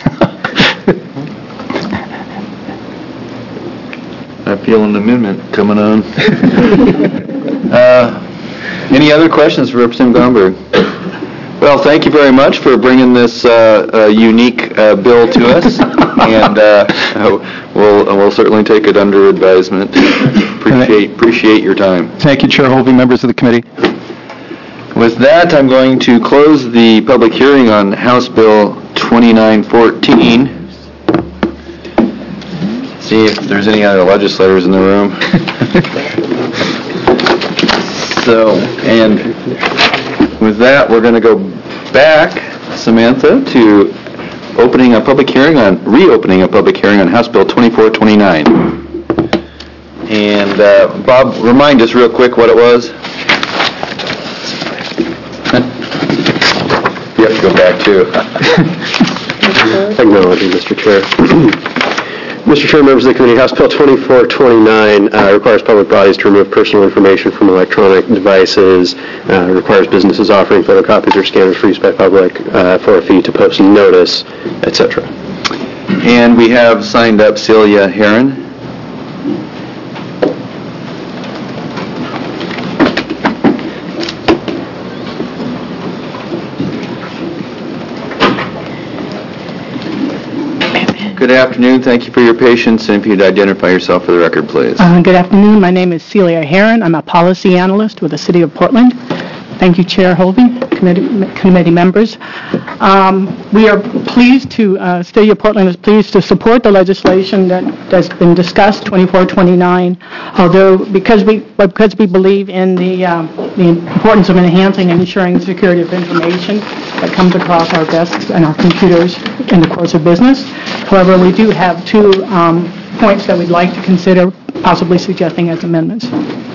I feel an amendment coming on. uh, any other questions for Representative Gomberg? Well, thank you very much for bringing this uh, uh, unique uh, bill to us, and uh, we'll we'll certainly take it under advisement. Appreciate appreciate your time. Thank you, Chair Hovey, members of the committee. With that, I'm going to close the public hearing on House Bill twenty-nine fourteen. See if there's any other legislators in the room. So, and with that, we're going to go back, Samantha, to opening a public hearing on, reopening a public hearing on House Bill twenty-four twenty-nine. And uh, Bob, remind us real quick what it was. You have to go back too. Technology, Mister Chair. Mister Chair, members of the committee, House Bill twenty-four twenty-nine uh, requires public bodies to remove personal information from electronic devices, uh, requires businesses offering photocopies or scanners for use by public uh, for a fee to post notice, et cetera. And we have signed up Celia Heron. Good afternoon. Thank you for your patience. And if you'd identify yourself for the record, please. Uh, good afternoon. My name is Celia Heron. I'm a policy analyst with the City of Portland. Thank you, Chair Hovey, committee, committee members. Um, we are pleased to, uh, City of Portland is pleased to support the legislation that has been discussed, twenty-four twenty-nine, although because we because we believe in the, um, the importance of enhancing and ensuring the security of information that comes across our desks and our computers in the course of business. However, we do have two um, points that we'd like to consider possibly suggesting as amendments.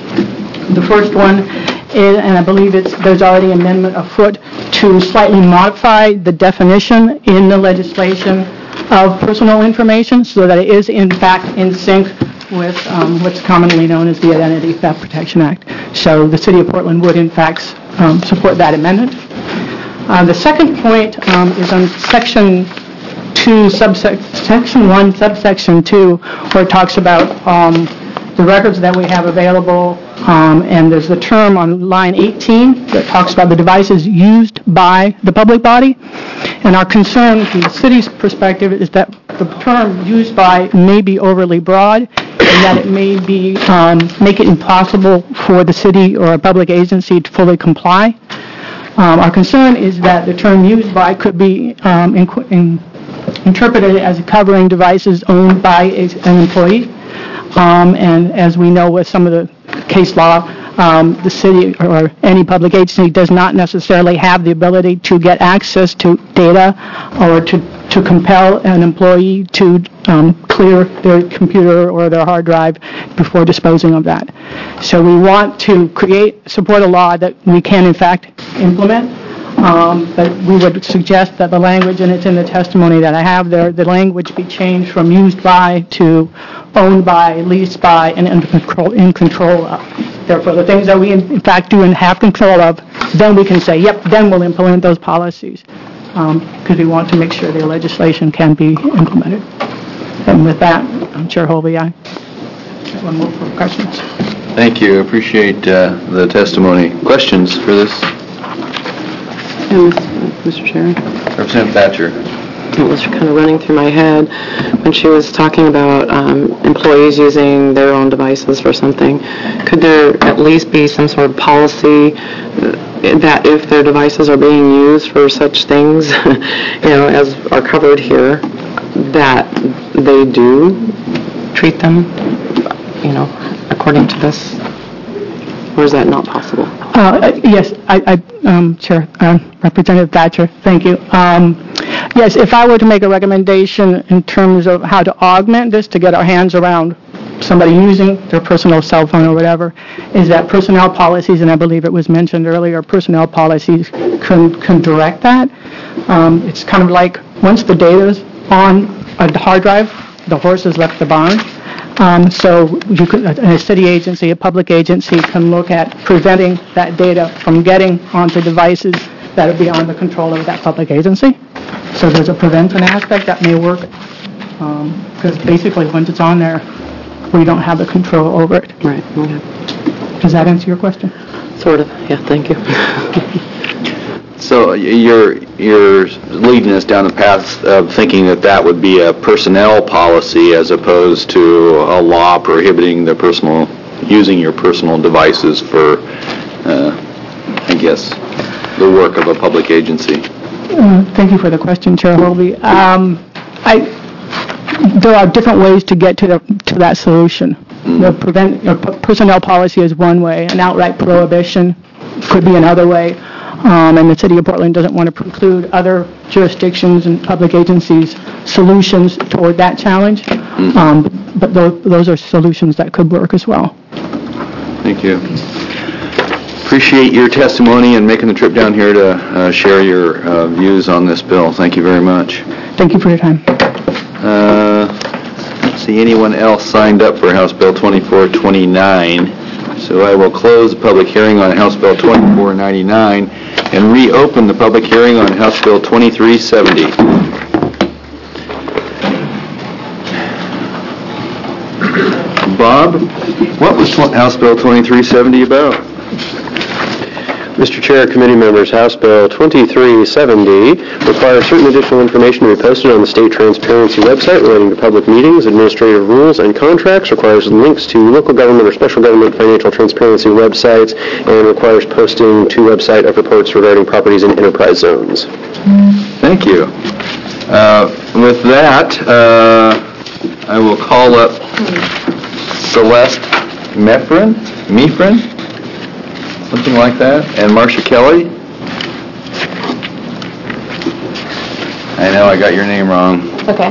The first one is, and I believe it's, there's already an amendment afoot, to slightly modify the definition in the legislation of personal information so that it is in fact in sync with um, what's commonly known as the Identity Theft Protection Act. So the City of Portland would in fact um, support that amendment. Uh, the second point um, is on section two, subsection section one, subsection two, where it talks about um, the records that we have available, um, and there's the term on line eighteen that talks about the devices used by the public body. And our concern from the city's perspective is that the term used by may be overly broad, and that it may be um, make it impossible for the city or a public agency to fully comply. Um, our concern is that the term used by could be um, in, in, interpreted as covering devices owned by a, an employee. Um, and as we know with some of the case law, um, the city or any public agency does not necessarily have the ability to get access to data or to, to compel an employee to um, clear their computer or their hard drive before disposing of that. So we want to create, support a law that we can in fact implement. Um, but we would suggest that the language, and it's in the testimony that I have there, the language be changed from used by to owned by, leased by, and in control, in control of. Therefore, the things that we in, in fact do and have control of, then we can say, yep, then we'll implement those policies, because um, we want to make sure the legislation can be implemented. And with that, I'm Chair Hovey, I have one more for questions. Thank you. Appreciate uh, the testimony. Questions for this? Yes, Mister Chair. Representative Thatcher. it was kind of running through my head when she was talking about um, employees using their own devices for something. Could there at least be some sort of policy that if their devices are being used for such things, you know, as are covered here, that they do treat them, you know, according to this? Or is that not possible? Uh, yes, I, I um, Chair, uh, Representative Thatcher, thank you. Um, yes, if I were to make a recommendation in terms of how to augment this to get our hands around somebody using their personal cell phone or whatever, is that personnel policies, and I believe it was mentioned earlier, personnel policies can, can direct that. Um, it's kind of like once the data is on a hard drive, the horse has left the barn. Um, so you could, a city agency, a public agency can look at preventing that data from getting onto devices that are beyond the control of that public agency. So there's a prevention aspect that may work, because um, basically once it's on there, we don't have the control over it. Right. Okay. Does that answer your question? Sort of. Yeah, thank you. So you're, you're leading us down the path of thinking that that would be a personnel policy as opposed to a law prohibiting the personal, using your personal devices for, uh, I guess, the work of a public agency. Uh, thank you for the question, Chair Holby. Um, I, there are different ways to get to, the, to that solution. Mm-hmm. The prevent, uh, personnel policy is one way. An outright prohibition could be another way. Um, and the City of Portland doesn't want to preclude other jurisdictions and public agencies' solutions toward that challenge. Mm-hmm. um, but those, those are solutions that could work as well. Thank you. Appreciate your testimony and making the trip down here to uh, share your uh, views on this bill. Thank you very much. Thank you for your time. Uh, let's see, anyone else signed up for House Bill twenty-four twenty-nine? So I will close the public hearing on House Bill twenty-four ninety-nine and reopen the public hearing on House Bill twenty-three seventy. Bob, what was House Bill twenty-three seventy about? Mister Chair, committee members, House Bill twenty-three seventy requires certain additional information to be posted on the state transparency website relating to public meetings, administrative rules, and contracts, requires links to local government or special government financial transparency websites, and requires posting to website of reports regarding properties in enterprise zones. Thank you. Uh, with that, uh, I will call up Celeste Meffrin, Meffrin? Something like that, and Marcia Kelly. I know I got your name wrong. Okay.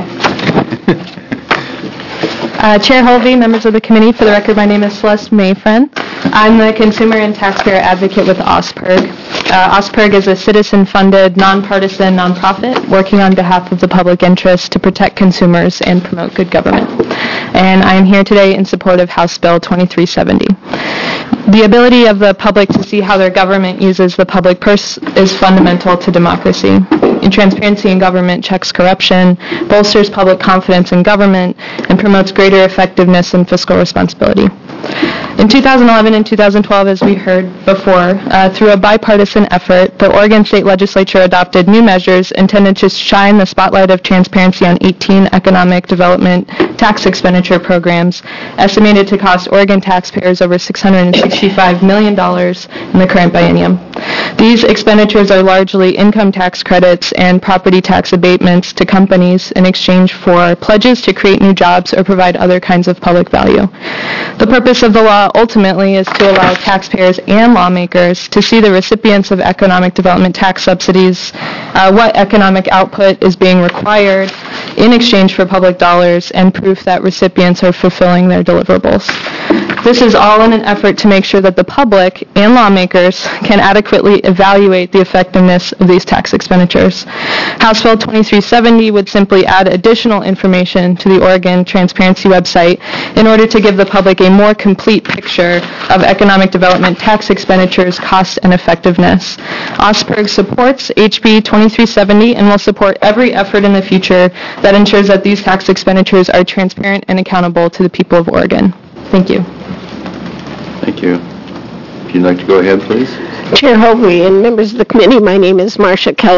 uh, Chair Holvey, members of the committee, for the record, my name is Celeste Mayfriend. I'm the consumer and taxpayer advocate with OSPIRG. Uh, OSPIRG is a citizen-funded, nonpartisan nonprofit working on behalf of the public interest to protect consumers and promote good government. And I am here today in support of House Bill twenty-three seventy. The ability of the public to see how their government uses the public purse is fundamental to democracy. And transparency in government checks corruption, bolsters public confidence in government, and promotes greater effectiveness and fiscal responsibility. In two thousand eleven and two thousand twelve, as we heard before, uh, through a bipartisan effort, the Oregon State Legislature adopted new measures intended to shine the spotlight of transparency on eighteen economic development tax expenditure programs, estimated to cost Oregon taxpayers over six hundred sixty-five million dollars in the current biennium. These expenditures are largely income tax credits and property tax abatements to companies in exchange for pledges to create new jobs or provide other kinds of public value. The purpose of the law ultimately is to allow taxpayers and lawmakers to see the recipients of economic development tax subsidies, uh, what economic output is being required in exchange for public dollars, and proof that recipients are fulfilling their deliverables. This is all in an effort to make sure that the public and lawmakers can adequately evaluate the effectiveness of these tax expenditures. House Bill twenty-three seventy would simply add additional information to the Oregon Transparency website in order to give the public a more complete picture of economic development tax expenditures, cost, and effectiveness. OSPIRG supports H B twenty-three seventy and will support every effort in the future that ensures that these tax expenditures are transparent and accountable to the people of Oregon. Thank you. Thank you. If you'd like to go ahead, please. Chair Hovey and members of the committee, my name is Marcia Kelly.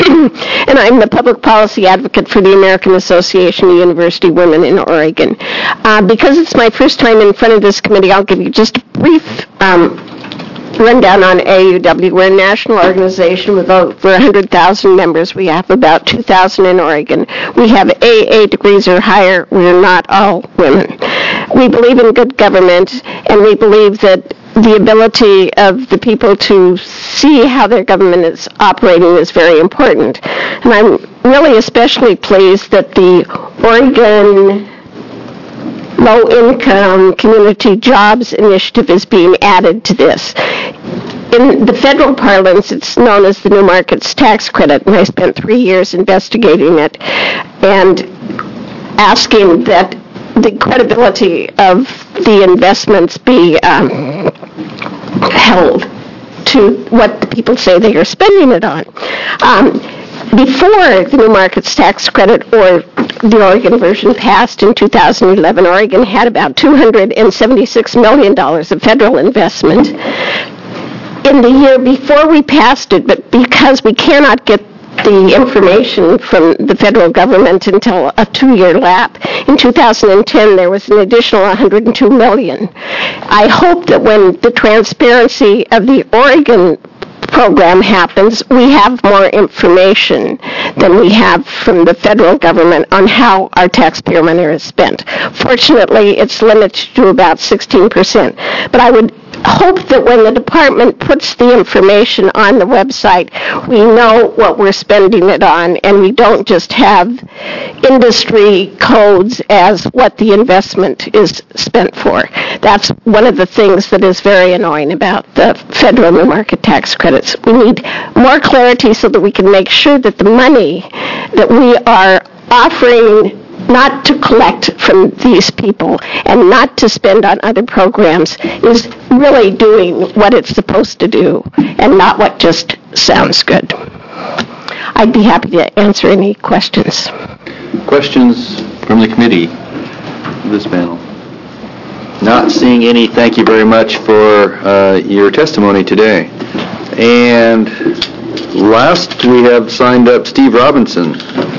and I'm the public policy advocate for the American Association of University Women in Oregon. Uh, because it's my first time in front of this committee, I'll give you just a brief um, rundown on A U W. We're a national organization with over one hundred thousand members. We have about two thousand in Oregon. We have A A degrees or higher. We're not all women. We believe in good government, and we believe that the ability of the people to see how their government is operating is very important. And I'm really especially pleased that the Oregon Low-Income Community Jobs Initiative is being added to this. In the federal parlance, it's known as the New Markets Tax Credit, and I spent three years investigating it and asking that the credibility of the investments be um, held to what the people say they are spending it on. Um, before the New Markets Tax Credit, or the Oregon version, passed in two thousand eleven, Oregon had about two hundred seventy-six million dollars of federal investment. In the year before we passed it, but because we cannot get the information from the federal government until a two-year lap, in two thousand ten there was an additional one hundred two million dollars. I hope that when the transparency of the Oregon program happens, we have more information than we have from the federal government on how our taxpayer money is spent. Fortunately, it's limited to about sixteen percent. But I would hope that when the department puts the information on the website, we know what we're spending it on, and we don't just have industry codes as what the investment is spent for. That's one of the things that is very annoying about the federal new market tax credits. We need more clarity so that we can make sure that the money that we are offering not to collect from these people and not to spend on other programs is really doing what it's supposed to do and not what just sounds good. I'd be happy to answer any questions. Questions from the committee, this panel? Not seeing any. Thank you very much for uh, your testimony today. And last, we have signed up Steve Robinson.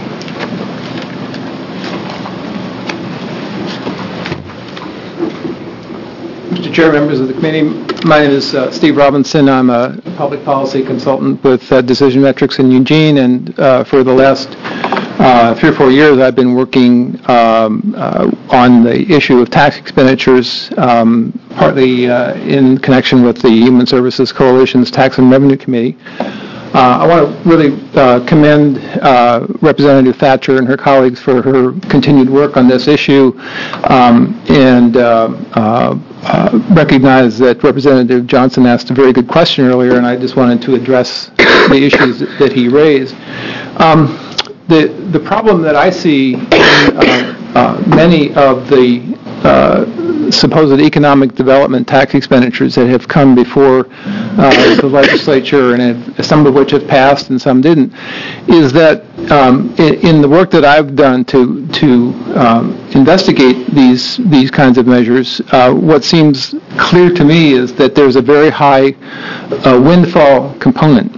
Mister Chair, members of the committee, my name is uh, Steve Robinson. I'm a public policy consultant with uh, Decision Metrics in Eugene, and uh, for the last uh, three or four years I've been working um, uh, on the issue of tax expenditures, um, partly uh, in connection with the Human Services Coalition's Tax and Revenue Committee. Uh, I want to really uh, commend uh, Representative Thatcher and her colleagues for her continued work on this issue, um, and uh, uh, uh, recognize that Representative Johnson asked a very good question earlier, and I just wanted to address the issues that he raised. Um, the the problem that I see in uh, uh, many of the uh, supposed economic development tax expenditures that have come before uh, the legislature, and have, some of which have passed and some didn't, is that um, in, in the work that I've done to to um, investigate these these kinds of measures, uh, what seems clear to me is that there's a very high uh, windfall component.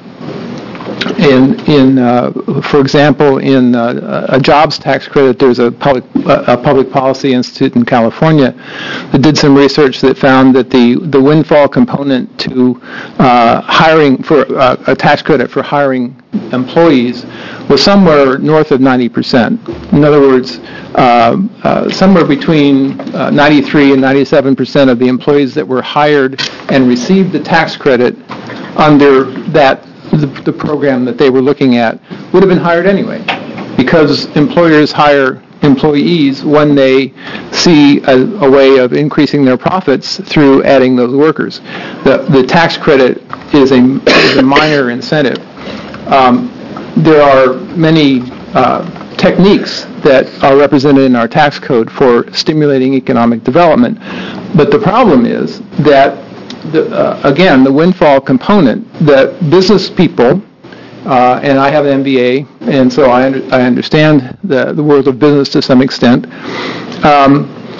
In, in uh, for example, in uh, a jobs tax credit, there's a public a public policy institute in California that did some research that found that the, the windfall component to uh, hiring for uh, a tax credit for hiring employees was somewhere north of ninety percent. In other words, uh, uh, somewhere between uh, ninety-three and ninety-seven percent of the employees that were hired and received the tax credit under that The, the program that they were looking at would have been hired anyway, because employers hire employees when they see a, a way of increasing their profits through adding those workers. The, the tax credit is a, is a minor incentive. Um, there are many uh, techniques that are represented in our tax code for stimulating economic development, but the problem is that The, uh, again, the windfall component that business people, uh, and I have an M B A, and so I, under, I understand the, the world of business to some extent, um,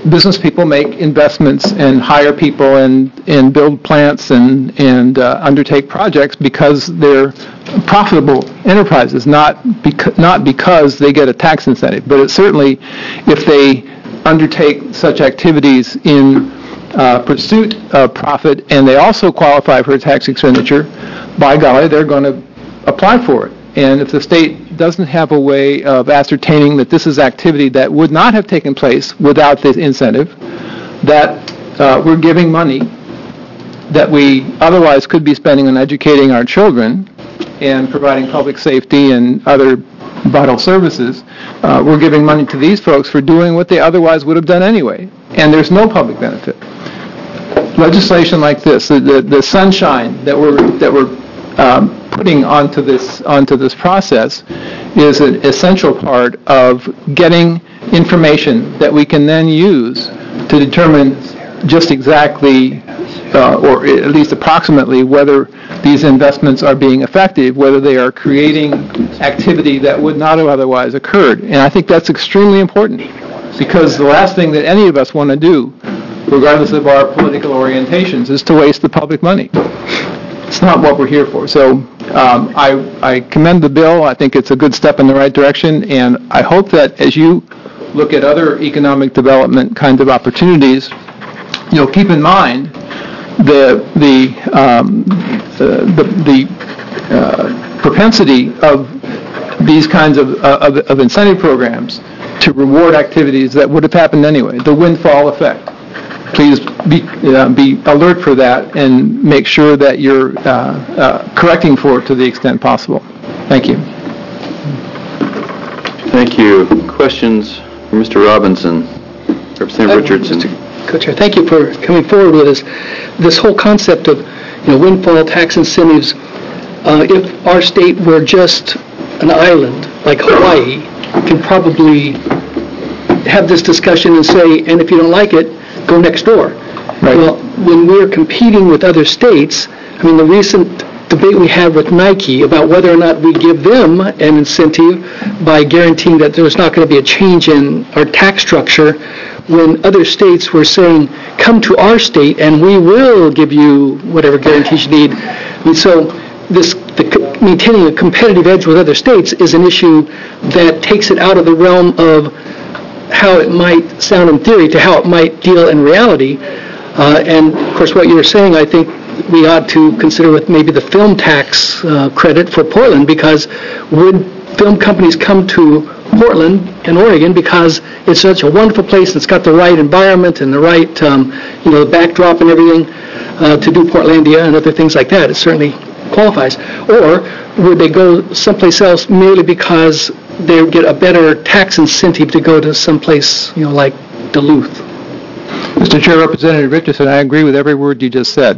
business people make investments and hire people and, and build plants and, and uh, undertake projects because they're profitable enterprises, not, beca- not because they get a tax incentive. But it's certainly, if they undertake such activities in uh, pursuit of profit and they also qualify for a tax expenditure, by golly, they're going to apply for it. And if the state doesn't have a way of ascertaining that this is activity that would not have taken place without this incentive, that uh, we're giving money that we otherwise could be spending on educating our children and providing public safety and other vital services, uh, we're giving money to these folks for doing what they otherwise would have done anyway. And there's no public benefit. Legislation like this, the, the, the sunshine that we're, that we're um, putting onto this onto this process is an essential part of getting information that we can then use to determine just exactly, uh, or at least approximately, whether these investments are being effective, whether they are creating activity that would not have otherwise occurred. And I think that's extremely important, because the last thing that any of us want to do, regardless of our political orientations, is to waste the public money. It's not what we're here for. So um, I, I commend the bill. I think it's a good step in the right direction, and I hope that as you look at other economic development kinds of opportunities, you'll keep in mind the the um, uh, the, the uh, propensity of these kinds of, uh, of of incentive programs to reward activities that would have happened anyway. The windfall effect. Please be uh, be alert for that and make sure that you're uh, uh, correcting for it to the extent possible. Thank you. Thank you. Questions for Mister Robinson? Representative Richardson. Co-Chair, thank you for coming forward with this. This whole concept of, you know, windfall tax incentives. Uh, if our state were just an island like Hawaii, we can probably have this discussion and say, and if you don't like it, go next door. Right. Well, when we're competing with other states, I mean, the recent debate we had with Nike about whether or not we give them an incentive by guaranteeing that there's not going to be a change in our tax structure, when other states were saying, come to our state and we will give you whatever guarantees you need. And so this the, maintaining a competitive edge with other states is an issue that takes it out of the realm of how it might sound in theory to how it might deal in reality. Uh, and, of course, what you're saying, I think we ought to consider with maybe the film tax uh, credit for Portland, because would film companies come to Portland in Oregon because it's such a wonderful place and it's got the right environment and the right, um, you know, the backdrop and everything uh, to do Portlandia and other things like that? It certainly qualifies. Or would they go someplace else merely because they get a better tax incentive to go to someplace, you know, like Duluth? Mister Chair, Representative Richardson, I agree with every word you just said.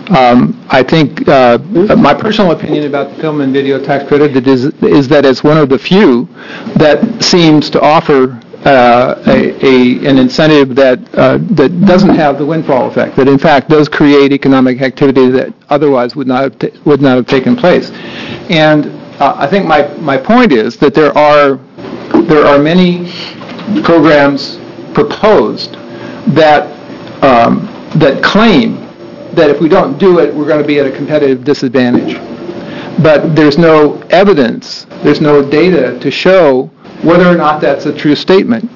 Um, I think uh, my personal opinion about the film and video tax credit is, is that it's one of the few that seems to offer uh, a, a, an incentive that uh, that doesn't have the windfall effect, that in fact does create economic activity that otherwise would not have t- would not have taken place. And uh, I think my, my point is that there are there are many programs proposed that um, that claim that if we don't do it, we're going to be at a competitive disadvantage. But there's no evidence, there's no data to show whether or not that's a true statement.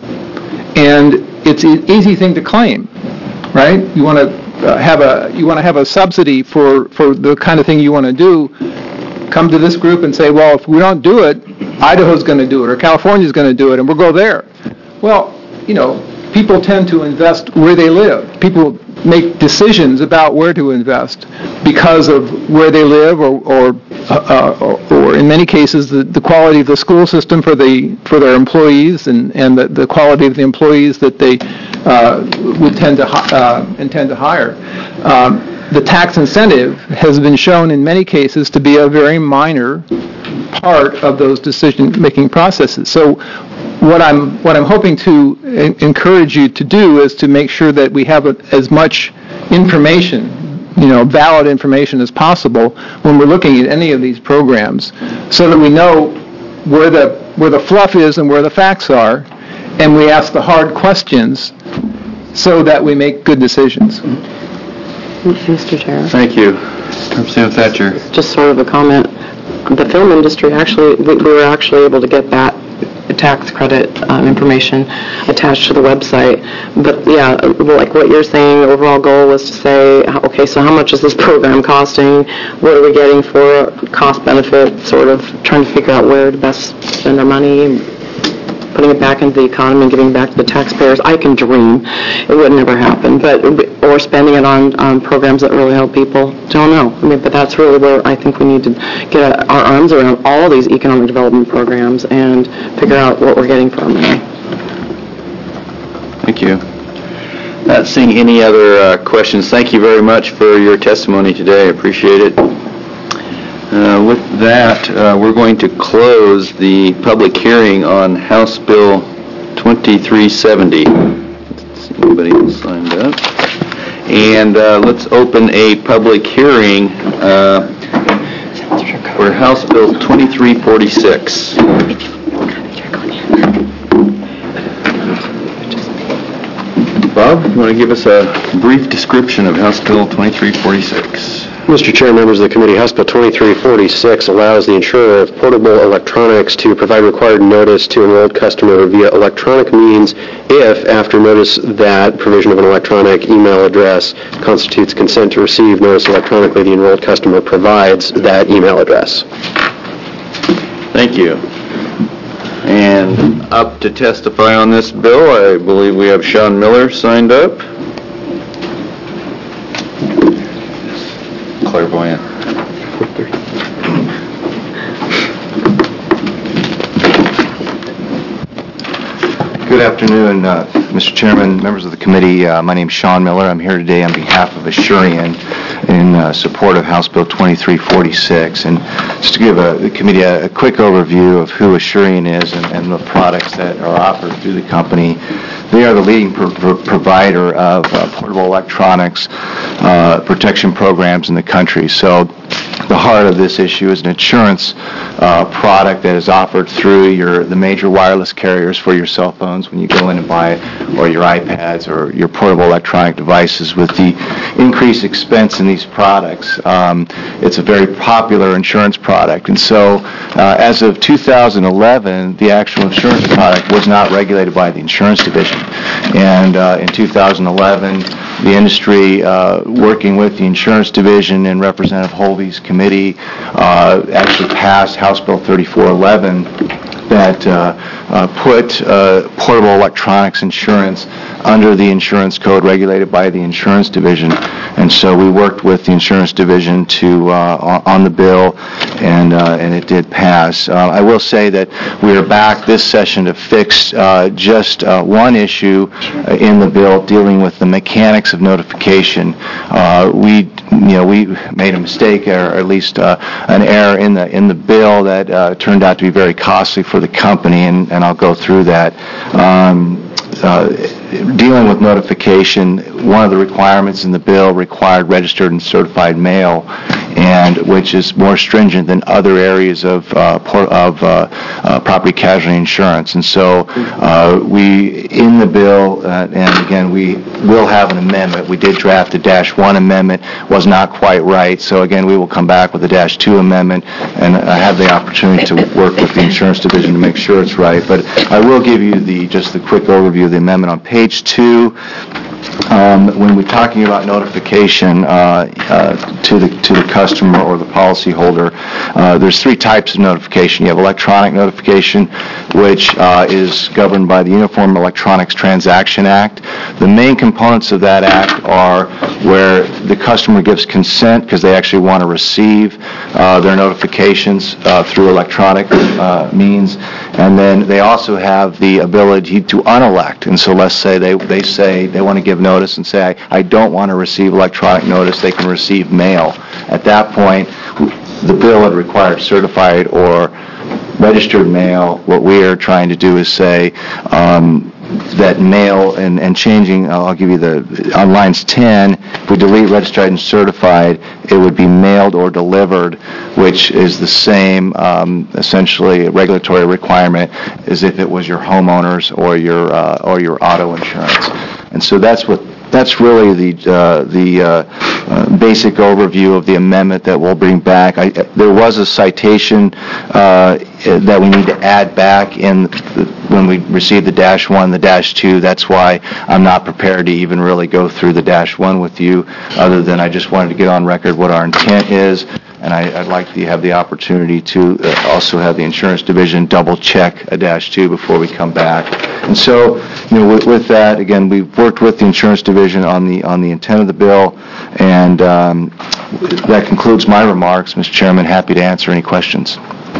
And it's an easy thing to claim, right? You want to uh, have a you want to have a subsidy for, for the kind of thing you want to do. Come to this group and say, well, if we don't do it, Idaho's going to do it, or California's going to do it, and we'll go there. Well, you know, people tend to invest where they live. People make decisions about where to invest because of where they live, or, or, uh, or, or in many cases, the, the quality of the school system for the for their employees, and, and the, the quality of the employees that they uh, would tend to uh, intend to hire. Um, the tax incentive has been shown in many cases to be a very minor part of those decision-making processes. So what I'm what I'm hoping to encourage you to do is to make sure that we have a, as much information, you know, valid information as possible when we're looking at any of these programs, so that we know where the where the fluff is and where the facts are, and we ask the hard questions so that we make good decisions. Mister Chair. Thank you. Representative Thatcher. Just sort of a comment. The film industry, actually, we we were actually able to get that tax credit um, information attached to the website. But yeah, like what you're saying, the overall goal was to say, okay, so how much is this program costing? What are we getting for cost benefit? Sort of trying to figure out where to best spend our money, putting it back into the economy and giving it back to the taxpayers. I can dream. It would never happen. But or spending it on, on programs that really help people. Don't know. I mean, but that's really where I think we need to get our arms around all these economic development programs and figure out what we're getting for our money. Thank you. Not seeing any other uh, questions. Thank you very much for your testimony today. I appreciate it. Uh, with that, uh, we're going to close the public hearing on House Bill twenty-three seventy. Let's see, anybody else signed up? And uh, let's open a public hearing uh, for House Bill twenty-three forty-six. Bob, you want to give us a brief description of House Bill twenty-three forty-six? Mister Chair, members of the committee, House Bill twenty-three forty-six allows the insurer of portable electronics to provide required notice to enrolled customer via electronic means if, after notice that provision of an electronic email address constitutes consent to receive notice electronically, the enrolled customer provides that email address. Thank you. And up to testify on this bill, I believe we have Sean Miller signed up. Clairvoyant. Good afternoon, uh, Mister Chairman, members of the committee. Uh, my name is Sean Miller. I'm here today on behalf of Assurion in uh, support of House Bill twenty-three forty-six. And just to give a, the committee a, a quick overview of who Assurion is and, and the products that are offered through the company. They are the leading pro- pro- provider of uh, portable electronics uh, protection programs in the country. So the heart of this issue is an insurance uh, product that is offered through your the major wireless carriers for your cell phones when you go in and buy, or your iPads or your portable electronic devices. With the increased expense in these products, um, it's a very popular insurance product. And so uh, as of two thousand eleven, the actual insurance product was not regulated by the insurance division. And uh, in two thousand eleven, the industry, uh, working with the insurance division and Representative Holvey's committee, uh, actually passed House Bill thirty-four eleven that uh, uh, put uh, portable electronics insurance under the insurance code regulated by the insurance division. And so we worked with the insurance division to uh, on the bill, and uh, and it did pass. Uh, I will say that we are back this session to fix uh, just uh, one issue uh, in the bill dealing with the mechanics of notification. Uh, we you know we made a mistake, or at least uh, an error in the in the bill that uh, turned out to be very costly for the company, and, and I'll go through that. Um, Uh, dealing with notification, one of the requirements in the bill required registered and certified mail, and which is more stringent than other areas of uh, por- of uh, uh, property casualty insurance. And so uh, we, in the bill, uh, and again, we will have an amendment. We did draft a dash one amendment, was not quite right. So again, we will come back with a dash two amendment, and I have the opportunity to work with the insurance division to make sure it's right. But I will give you the just the quick overview of the amendment on page two. Um, when we're talking about notification uh, uh, to the to the customer or the policyholder, uh, there's three types of notification. You have electronic notification, which uh, is governed by the Uniform Electronics Transaction Act. The main components of that act are where the customer gives consent because they actually want to receive uh, their notifications uh, through electronic uh, means, and then they also have the ability to unelect. And so let's say they, they say they want to give notice and say, I, I don't want to receive electronic notice, they can receive mail. At that point, the bill had required certified or registered mail. What we are trying to do is say um, that mail and, and changing, I'll give you the, on lines ten, if we delete registered and certified, it would be mailed or delivered, which is the same, um, essentially, regulatory requirement as if it was your homeowner's or your uh, or your auto insurance. And so that's what That's really the uh, the uh, uh, basic overview of the amendment that we'll bring back. I, there was a citation uh, that we need to add back in the, when we received the dash one, the dash two. That's why I'm not prepared to even really go through the dash one with you, other than I just wanted to get on record what our intent is. And I, I'd like to have the opportunity to uh, also have the insurance division double check a dash two before we come back. And so, you know, with, with that, again, we've worked with the insurance division on the on the intent of the bill, and um, that concludes my remarks, Mister Chairman. Happy to answer any questions.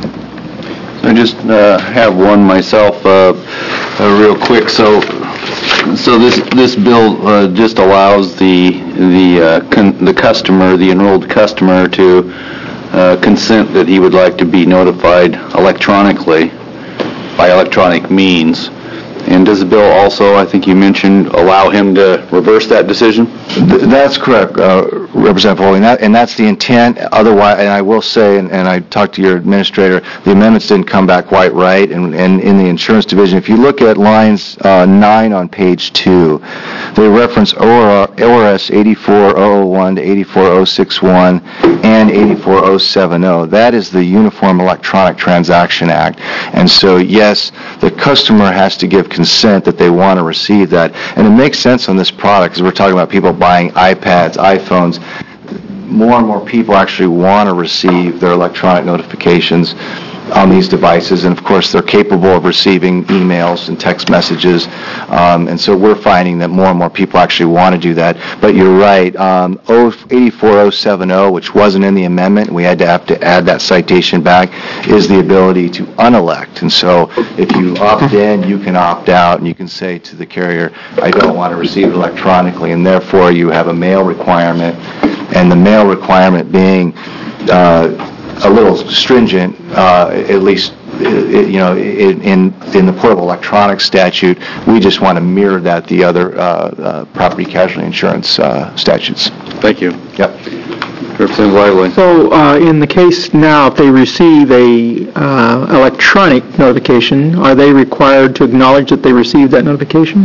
I just uh, have one myself, uh, uh, real quick. So, so this this bill uh, just allows the the uh, con- the customer, the enrolled customer, to uh, consent that he would like to be notified electronically by electronic means. And does the bill also, I think you mentioned, allow him to reverse that decision? Th- That's correct, uh, Representative Foley, and, that, and that's the intent. Otherwise, and I will say, and, and I talked to your administrator, the amendments didn't come back quite right, and, and in the insurance division, if you look at lines uh, nine on page two, they reference O R S eighty-four oh oh one to eighty-four oh sixty-one and eighty-four oh seventy. That is the Uniform Electronic Transaction Act. And so, yes, the customer has to give consent that they want to receive that. And it makes sense on this product, because we're talking about people buying iPads, iPhones. More and more people actually want to receive their electronic notifications on these devices, and of course they're capable of receiving emails and text messages, um, and so we're finding that more and more people actually want to do that. But you're right, um, eighty-four oh seventy, which wasn't in the amendment, we had to have to add that citation back, is the ability to unelect. And so if you opt in, you can opt out, and you can say to the carrier, I don't want to receive it electronically, and therefore you have a mail requirement, and the mail requirement being uh, a little stringent, uh, at least, you know, in in the portable electronics statute. We just want to mirror that the other uh, uh, property casualty insurance uh, statutes. Thank you. Yep. Representative Lively. So, uh, in the case now, if they receive a uh, electronic notification, are they required to acknowledge that they received that notification?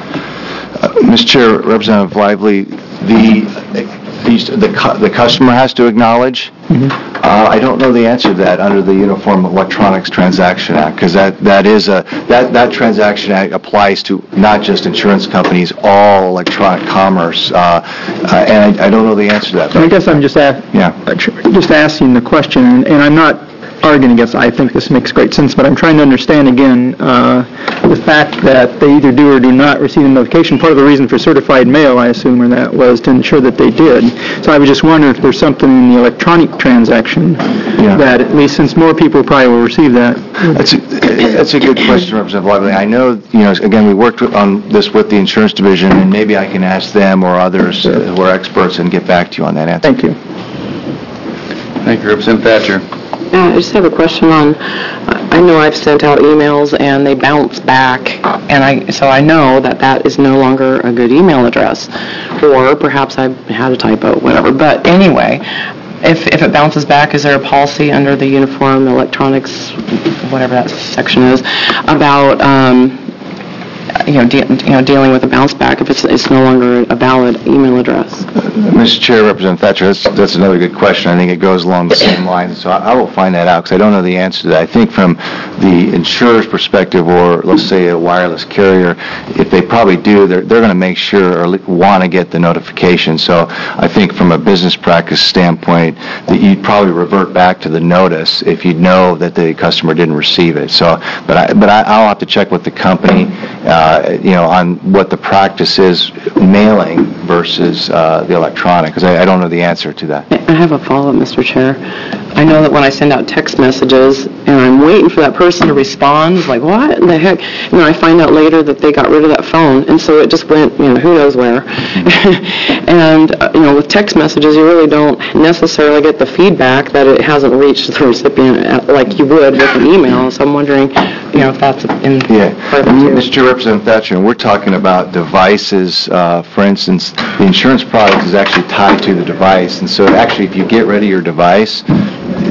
Uh, Mister Chair, Representative Lively, the the, cu- the customer has to acknowledge. Mm-hmm. Uh, I don't know the answer to that under the Uniform Electronics Transaction Act, because that, that is a that, that Transaction Act applies to not just insurance companies, all electronic commerce, uh, uh, and I, I don't know the answer to that. I guess I'm just a- yeah. just asking the question, and I'm not arguing against it. I think this makes great sense, but I'm trying to understand again uh, the fact that they either do or do not receive a notification. Part of the reason for certified mail, I assume, or that was to ensure that they did. So I was just wondering if there's something in the electronic transaction yeah. that, at least since more people probably will receive that. That's a, that's a good question, Representative Lively. I know, you know, again, we worked on this with the insurance division, and maybe I can ask them or others uh, who are experts and get back to you on that answer. Thank you. Thank you, Representative Thatcher. Uh, I just have a question on, I know I've sent out emails and they bounce back, and I so I know that that is no longer a good email address, or perhaps I had a typo, whatever. But anyway, if if it bounces back, is there a policy under the Uniform Electronics, whatever that section is, about um, you know, de- you know, dealing with a bounce back if it's it's no longer a valid email address? Mister Chair, Representative Thatcher, that's, that's another good question. I think it goes along the same lines, so I, I will find that out because I don't know the answer to that. I think from the insurer's perspective, or let's say a wireless carrier, if they probably do, they're, they're going to make sure or want to get the notification. So I think from a business practice standpoint, that you'd probably revert back to the notice if you know that the customer didn't receive it. So, but I, but I, I'll have to check with the company, uh, you know, on what the practice is mailing versus uh, the electronic, because I, I don't know the answer to that. I have a follow-up, Mister Chair. I know that when I send out text messages and I'm waiting for that person to respond, it's like, what in the heck? You know, I find out later that they got rid of that phone, and so it just went, you know, who knows where. Mm-hmm. and, uh, you know, with text messages, you really don't necessarily get the feedback that it hasn't reached the recipient like you would with an email. So I'm wondering, you know, if that's in yeah. part of it. Mister Representative Thatcher, we're talking about devices. Uh, for instance, the insurance product is actually tied to the device, and so actually if you get rid of your device,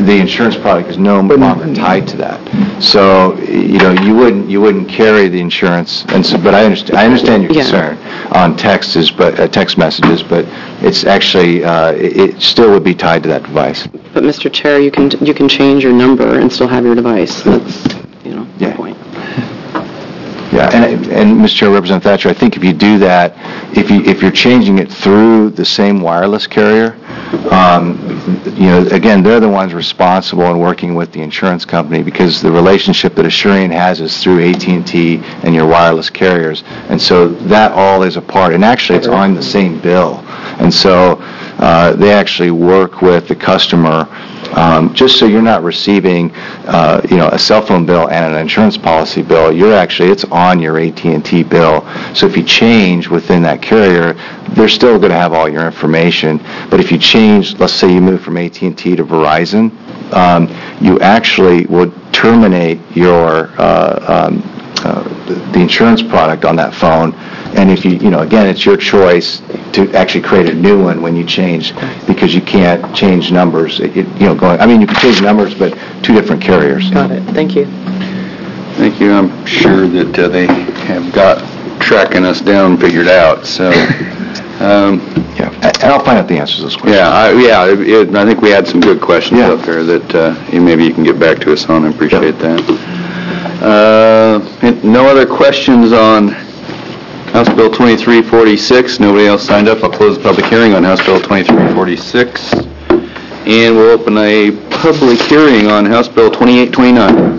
the insurance product is no longer tied to that. So, you know, you wouldn't you wouldn't carry the insurance. And so, but I understand I understand your concern on texts, but uh, text messages, but it's actually uh, it, it still would be tied to that device. But Mister Chair, you can you can change your number and still have your device. That's you know yeah. the point. Yeah, and, and Mister Chair, Representative Thatcher, I think if you do that, if you if you're changing it through the same wireless carrier, um, you know, again, they're the ones responsible in working with the insurance company because the relationship that Asurion has is through A T and T and your wireless carriers, and so that all is a part. And actually, it's on the same bill, and so uh, they actually work with the customer. Um, just so you're not receiving, uh, you know, a cell phone bill and an insurance policy bill, you're actually, it's on your A T and T bill. So if you change within that carrier, they're still going to have all your information. But if you change, let's say you move from A T and T to Verizon, um, you actually would terminate your uh, um, uh, the insurance product on that phone. And if you, you know, again, it's your choice to actually create a new one when you change, because you can't change numbers. It, it, you know, going. I mean, you can change numbers, but two different carriers. Got it. Thank you. Thank you. I'm sure that uh, they have got tracking us down figured out. So, um, yeah, and I'll find out the answers to those questions. Yeah, I, yeah. It, it, I think we had some good questions yeah. up there that uh, you, maybe you can get back to us on. I appreciate yeah. that. Uh, no other questions on House Bill twenty-three forty-six. Nobody else signed up. I'll close the public hearing on House Bill twenty-three forty-six. And we'll open a public hearing on House Bill twenty-eight twenty-nine.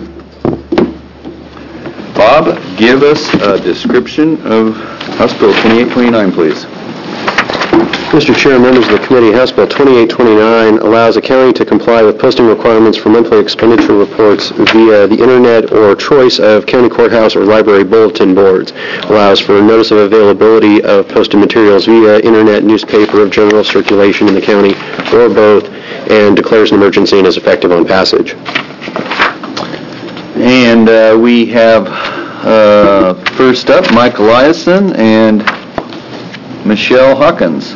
Bob, give us a description of House Bill twenty-eight twenty-nine, please. Mister Chair, members of the committee, House Bill twenty-eight twenty-nine allows a county to comply with posting requirements for monthly expenditure reports via the internet or choice of county courthouse or library bulletin boards. Allows for notice of availability of posted materials via internet, newspaper of general circulation in the county, or both, and declares an emergency and is effective on passage. And uh, we have uh, first up Mike Eliason and Michelle Hawkins.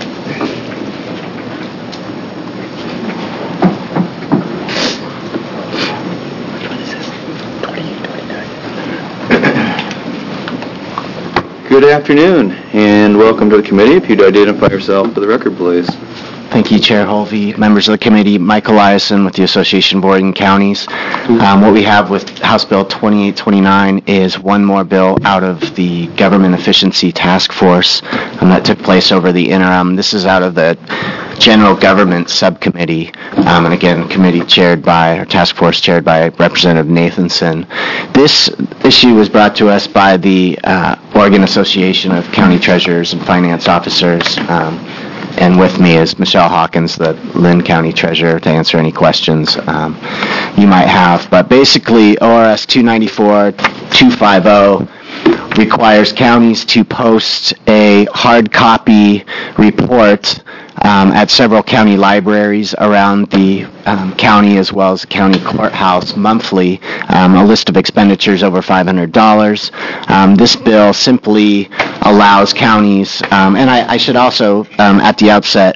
Good afternoon, and welcome to the committee. If you'd identify yourself for the record, please. Thank you, Chair Holvey, members of the committee. Mike Eliason with the Association of Boarding Counties. Um, what we have with House Bill twenty-eight twenty-nine is one more bill out of the Government Efficiency Task Force um, that took place over the interim. This is out of the General Government Subcommittee, um, and again, committee chaired by, or task force chaired by Representative Nathanson. This issue was brought to us by the uh, Oregon Association of County Treasurers and Finance Officers. Um, And with me is Michelle Hawkins, the Lynn County Treasurer, to answer any questions um, you might have. But basically, O R S two ninety-four two fifty requires counties to post a hard copy report um, at several county libraries around the um, county, as well as the county courthouse monthly, um, a list of expenditures over five hundred dollars. Um, this bill simply allows counties, um, and I, I should also, um, at the outset,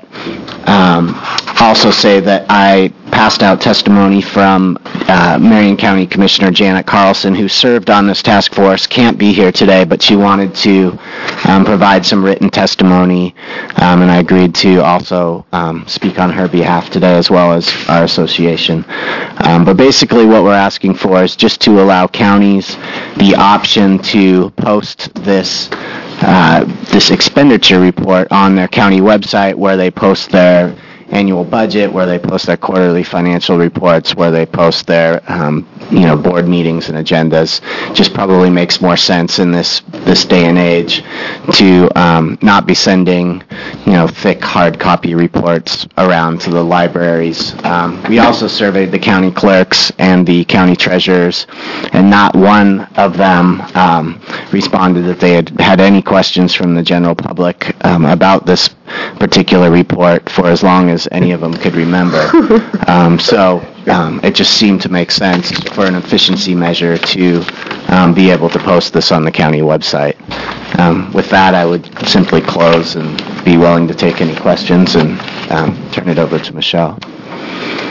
um, also say that I passed out testimony from uh, Marion County Commissioner Janet Carlson, who served on this task force, can't be here today, but she wanted to um, provide some written testimony, um, and I agreed to also um, speak on her behalf today, as well as our association. Um, but basically what we're asking for is just to allow counties the option to post this uh, this expenditure report on their county website, where they post their annual budget, where they post their quarterly financial reports, where they post their um, you know board meetings and agendas. Just probably makes more sense in this this day and age to um, not be sending you know thick hard copy reports around to the libraries. Um, we also surveyed the county clerks and the county treasurers, and not one of them um, responded that they had had any questions from the general public um, about this particular report for as long as any of them could remember. Um, so um, it just seemed to make sense for an efficiency measure to um, be able to post this on the county website. Um, with that, I would simply close and be willing to take any questions and um, turn it over to Michelle.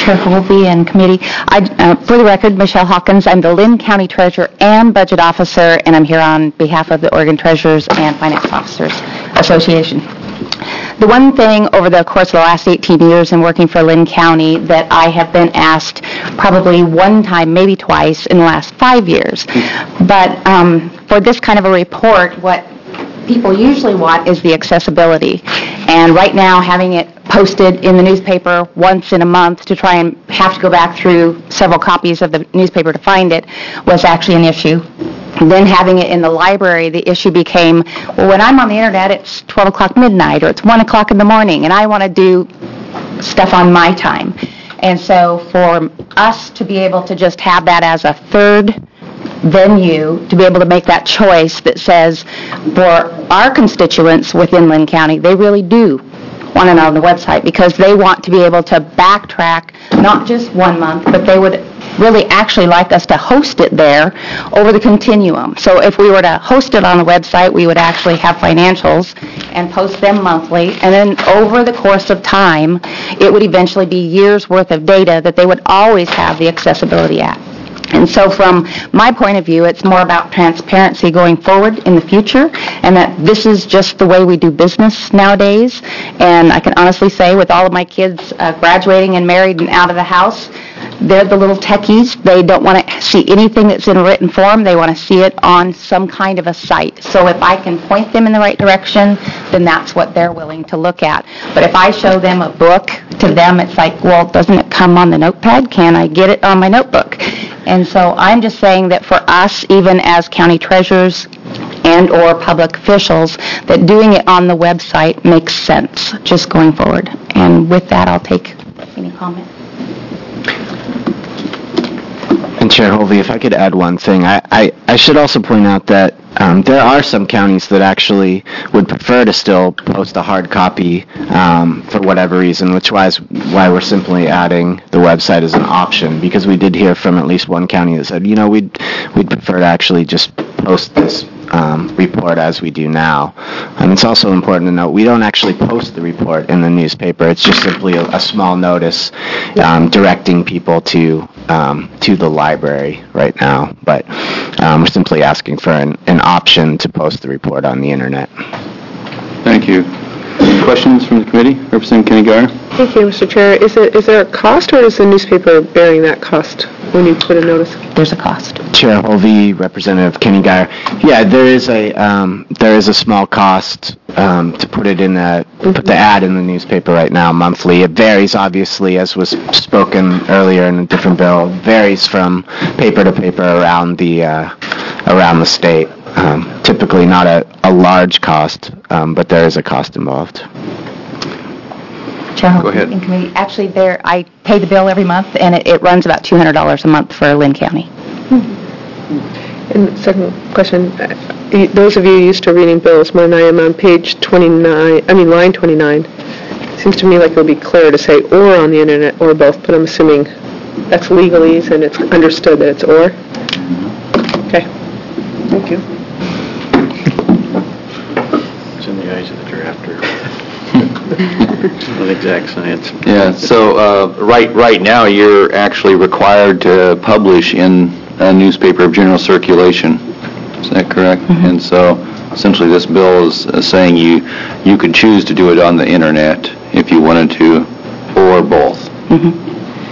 Chair Holvey and committee. I, uh, for the record, Michelle Hawkins. I'm the Lynn County Treasurer and Budget Officer, and I'm here on behalf of the Oregon Treasurers and Finance Officers Association. The one thing over the course of the last eighteen years in working for Lynn County that I have been asked probably one time, maybe twice in the last five years, but um, for this kind of a report, what people usually want is the accessibility. And right now, having it posted in the newspaper once in a month to try and have to go back through several copies of the newspaper to find it was actually an issue. Then having it in the library, the issue became, well, when I'm on the internet, it's twelve o'clock midnight or it's one o'clock in the morning, and I want to do stuff on my time. And so for us to be able to just have that as a third venue, to be able to make that choice that says for our constituents within Lynn County, they really do want to know on the website because they want to be able to backtrack not just one month, but they would really actually like us to host it there over the continuum. So if we were to host it on the website, we would actually have financials and post them monthly, and then over the course of time, it would eventually be years worth of data that they would always have the accessibility at. And so from my point of view, it's more about transparency going forward in the future, and that this is just the way we do business nowadays. And I can honestly say with all of my kids uh, graduating and married and out of the house, they're the little techies. They don't want to see anything that's in written form. They want to see it on some kind of a site. So if I can point them in the right direction, then that's what they're willing to look at. But if I show them a book, to them it's like, well, doesn't it come on the notepad? Can I get it on my notebook? And so I'm just saying that for us, even as county treasurers and or public officials, that doing it on the website makes sense just going forward. And with that, I'll take any comment. And Chair Holvey, if I could add one thing, I, I, I should also point out that um, there are some counties that actually would prefer to still post a hard copy um, for whatever reason, which is why we're simply adding the website as an option, because we did hear from at least one county that said, you know, we'd, we'd prefer to actually just post this Um, report as we do now. And it's also important to note we don't actually post the report in the newspaper. It's just simply a, a small notice um, directing people to um, to the library right now. But um, we're simply asking for an, an option to post the report on the internet. Thank you. Any questions from the committee? Representative Kenny Garner. Thank you, Mister Chair. Is it is there a cost, or is the newspaper bearing that cost when you put a notice? There's a cost. Chair Holvey, Representative Kenny Geyer. Yeah, there is a um, there is a small cost um, to put it in the put the ad in the newspaper right now monthly. It varies, obviously, as was spoken earlier in a different bill. It varies from paper to paper around the uh, around the state. Um, typically, not a, a large cost, um, but there is a cost involved. Chair, go ahead. In committee, actually, there I pay the bill every month, and it, it runs about two hundred dollars a month for Lynn County. And second question, those of you used to reading bills more than I am, on page twenty-nine, I mean line twenty-nine, it seems to me like it would be clear to say or on the internet or both, but I'm assuming that's legalese and it's understood that it's or. Okay. Thank you. It's in the eyes of the drafter. Not exact science. Yeah, so uh, right right now you're actually required to publish in a newspaper of general circulation. Is that correct? Mm-hmm. And so essentially this bill is uh, saying you you could choose to do it on the internet if you wanted to, or both. Mm-hmm.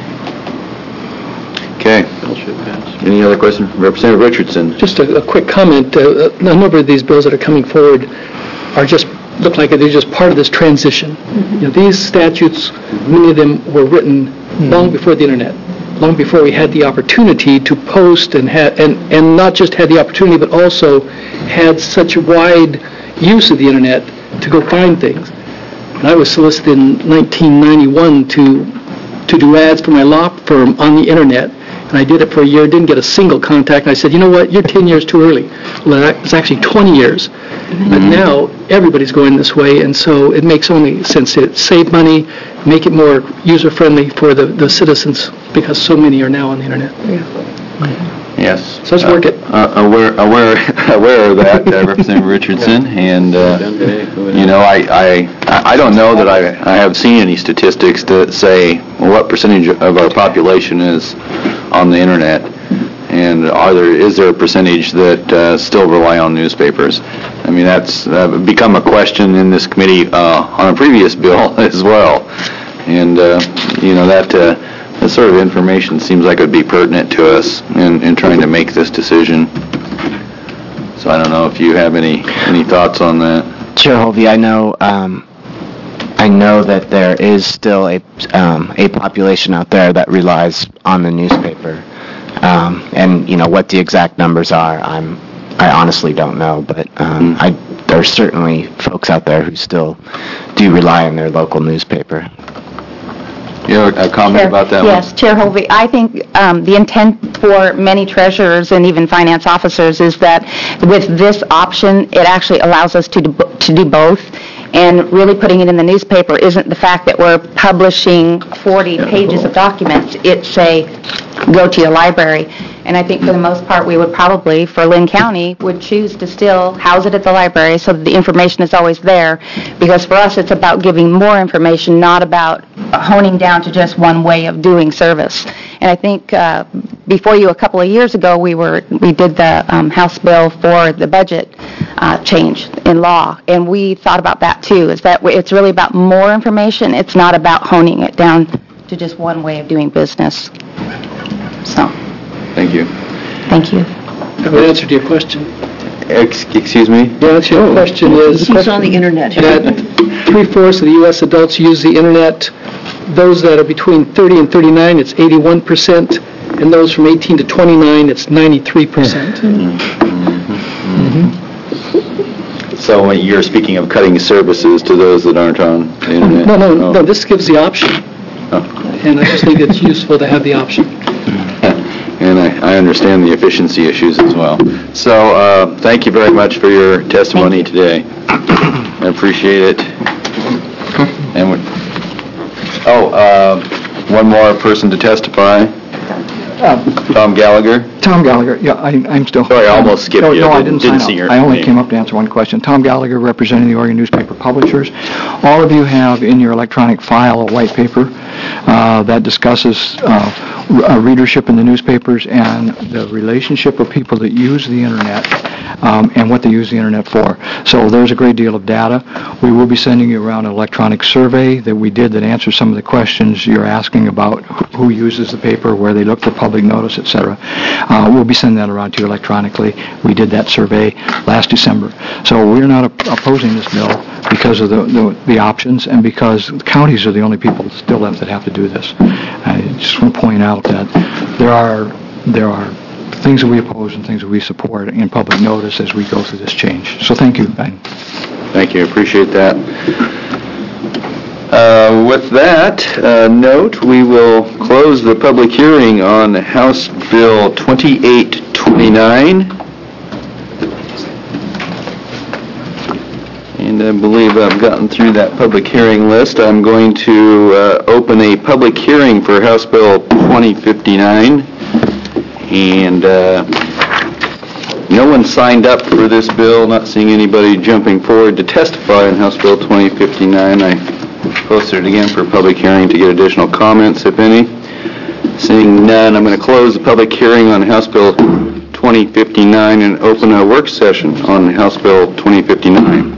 Okay. Any other questions? Representative Richardson. Just a, a quick comment. Uh, a number of these bills that are coming forward are just look like they're just part of this transition. Mm-hmm. You know, these statutes, many of them were written mm-hmm. long before the internet, long before we had the opportunity to post and ha- and and not just had the opportunity, but also had such wide use of the internet to go find things. And I was solicited in nineteen ninety-one to to do ads for my law firm on the internet. And I did it for a year, didn't get a single contact. And I said, you know what, you're ten years too early. Well, it's actually twenty years. Mm-hmm. But now everybody's going this way, and so it makes only sense to save money, make it more user-friendly for the, the citizens, because so many are now on the internet. Yeah. Yes. So let's work it. Uh, Aware, aware, aware of that, uh, Representative Richardson, and, uh, you know, I, I, I don't know that I, I have seen any statistics that say what percentage of our population is on the internet, and are there, is there a percentage that uh, still rely on newspapers? I mean, that's uh, become a question in this committee uh, on a previous bill as well, and, uh, you know, that, uh, that sort of information seems like it would be pertinent to us in, in trying to make this decision. So I don't know if you have any, any thoughts on that. Chair Hovey, I know, um, I know that there is still a, um, a population out there that relies on the newspaper. Um, and, you know, what the exact numbers are, I'm, I honestly don't know, but um, I, there's certainly folks out there who still do rely on their local newspaper. You have a comment Chair, about that Yes, one? Chair Hovey, I think um, the intent for many treasurers and even finance officers is that with this option, it actually allows us to do, to do both. And really putting it in the newspaper isn't the fact that we're publishing forty pages of documents. It's say, go to your library. And I think for the most part, we would probably, for Lynn County, would choose to still house it at the library so that the information is always there. Because for us, it's about giving more information, not about honing down to just one way of doing service. And I think uh, before you, a couple of years ago, we were we did the um, House bill for the budget uh, change in law, and we thought about that too. Is that it's really about more information? It's not about honing it down to just one way of doing business. So. Thank you. Thank you. I have an answer to your question. Ex- excuse me? The answer to your question is... Who's on the internet? That three-fourths of the U S adults use the internet. Those that are between thirty and thirty-nine, it's eighty-one percent. And those from eighteen to twenty-nine, it's ninety-three percent. Mm-hmm. So when you're speaking of cutting services to those that aren't on the internet? No, no, Oh. no, this gives the option. Oh. And I just think it's useful to have the option. And I, I understand the efficiency issues as well. So uh, thank you very much for your testimony today. I appreciate it. And we, oh, uh, one more person to testify. Tom Gallagher. Tom Gallagher, yeah, I, I'm still... Sorry, I almost skipped no, you. No, I I didn't- didn't, didn't sign see up. your I only name. came up to answer one question. Tom Gallagher, representing the Oregon Newspaper Publishers. All of you have in your electronic file a white paper uh, that discusses uh, r- uh, readership in the newspapers and the relationship of people that use the internet um, and what they use the internet for. So there's a great deal of data. We will be sending you around an electronic survey that we did that answers some of the questions you're asking about who who uses the paper, where they look for public notice, et cetera. Uh, we'll be sending that around to you electronically. We did that survey last December. So we're not op- opposing this bill because of the, the, the options and because counties are the only people still left that have to do this. I just want to point out that there are there are things that we oppose and things that we support in public notice as we go through this change. So thank you. I, Thank you, appreciate that. Uh, With that uh, note, we will close the public hearing on House Bill twenty-eight twenty-nine. And I believe I've gotten through that public hearing list. I'm going to uh, open a public hearing for House Bill twenty fifty-nine. And uh, no one signed up for this bill, not seeing anybody jumping forward to testify on House Bill twenty fifty-nine. I posted it again for a public hearing to get additional comments, if any. Seeing none, I'm going to close the public hearing on House Bill twenty fifty-nine and open a work session on House Bill twenty fifty-nine.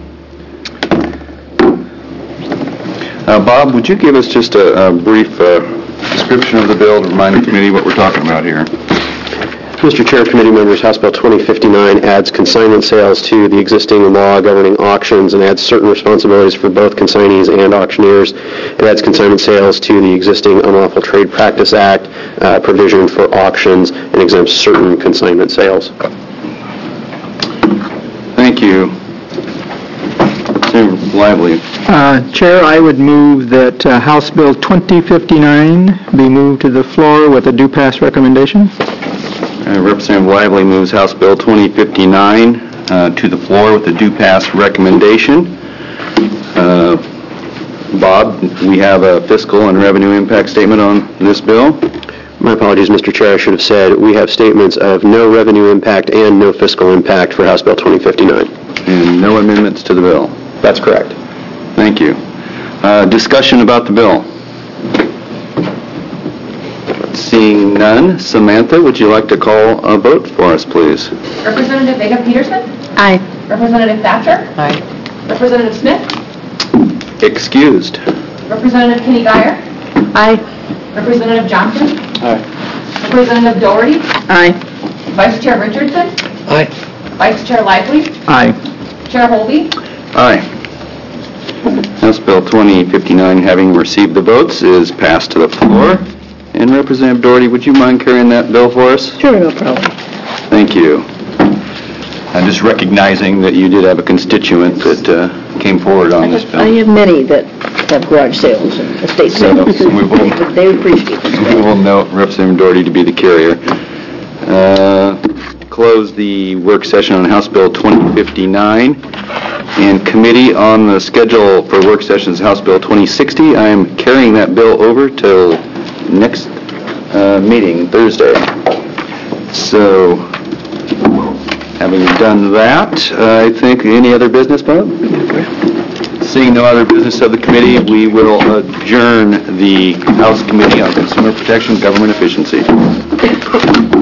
Uh, Bob, would you give us just a, a brief uh, description of the bill to remind the committee what we're talking about here? Mister Chair, committee members, House Bill twenty fifty-nine adds consignment sales to the existing law governing auctions and adds certain responsibilities for both consignees and auctioneers. It adds consignment sales to the existing Unlawful Trade Practice Act uh, provision for auctions and exempts certain consignment sales. Thank you. Senator Lively. Uh, Chair, I would move that uh, House Bill twenty fifty-nine be moved to the floor with a due pass recommendation. Uh, Representative Lively moves House Bill twenty fifty-nine uh, to the floor with a due pass recommendation. Uh, Bob, we have a fiscal and revenue impact statement on this bill. My apologies, Mister Chair, I should have said, we have statements of no revenue impact and no fiscal impact for House Bill twenty fifty-nine. And no amendments to the bill? That's correct. Thank you. Uh, Discussion about the bill? Seeing none, Samantha, would you like to call a vote for us, please? Representative Vega Peterson? Aye. Representative Thatcher? Aye. Representative Smith? Excused. Representative Kenny Guyer? Aye. Representative Johnson? Aye. Representative Doherty? Aye. Vice Chair Richardson? Aye. Vice Chair Lively? Aye. Chair Holby? Aye. House Bill twenty fifty-nine, having received the votes, is passed to the floor. And Representative Doherty, would you mind carrying that bill for us? Sure, no problem. Thank you. I'm just recognizing that you did have a constituent that uh, came forward on this I bill. have many that have garage sales and estate sales. So we will, They appreciate it. we will note Representative Doherty to be the carrier. Uh, Close the work session on House Bill twenty fifty-nine. And committee on the schedule for work sessions, House Bill twenty sixty. I am carrying that bill over till next uh, meeting, Thursday. So, having done that, uh, I think, any other business, Bob? Seeing no other business of the committee, we will adjourn the House Committee on Consumer Protection, Government Efficiency.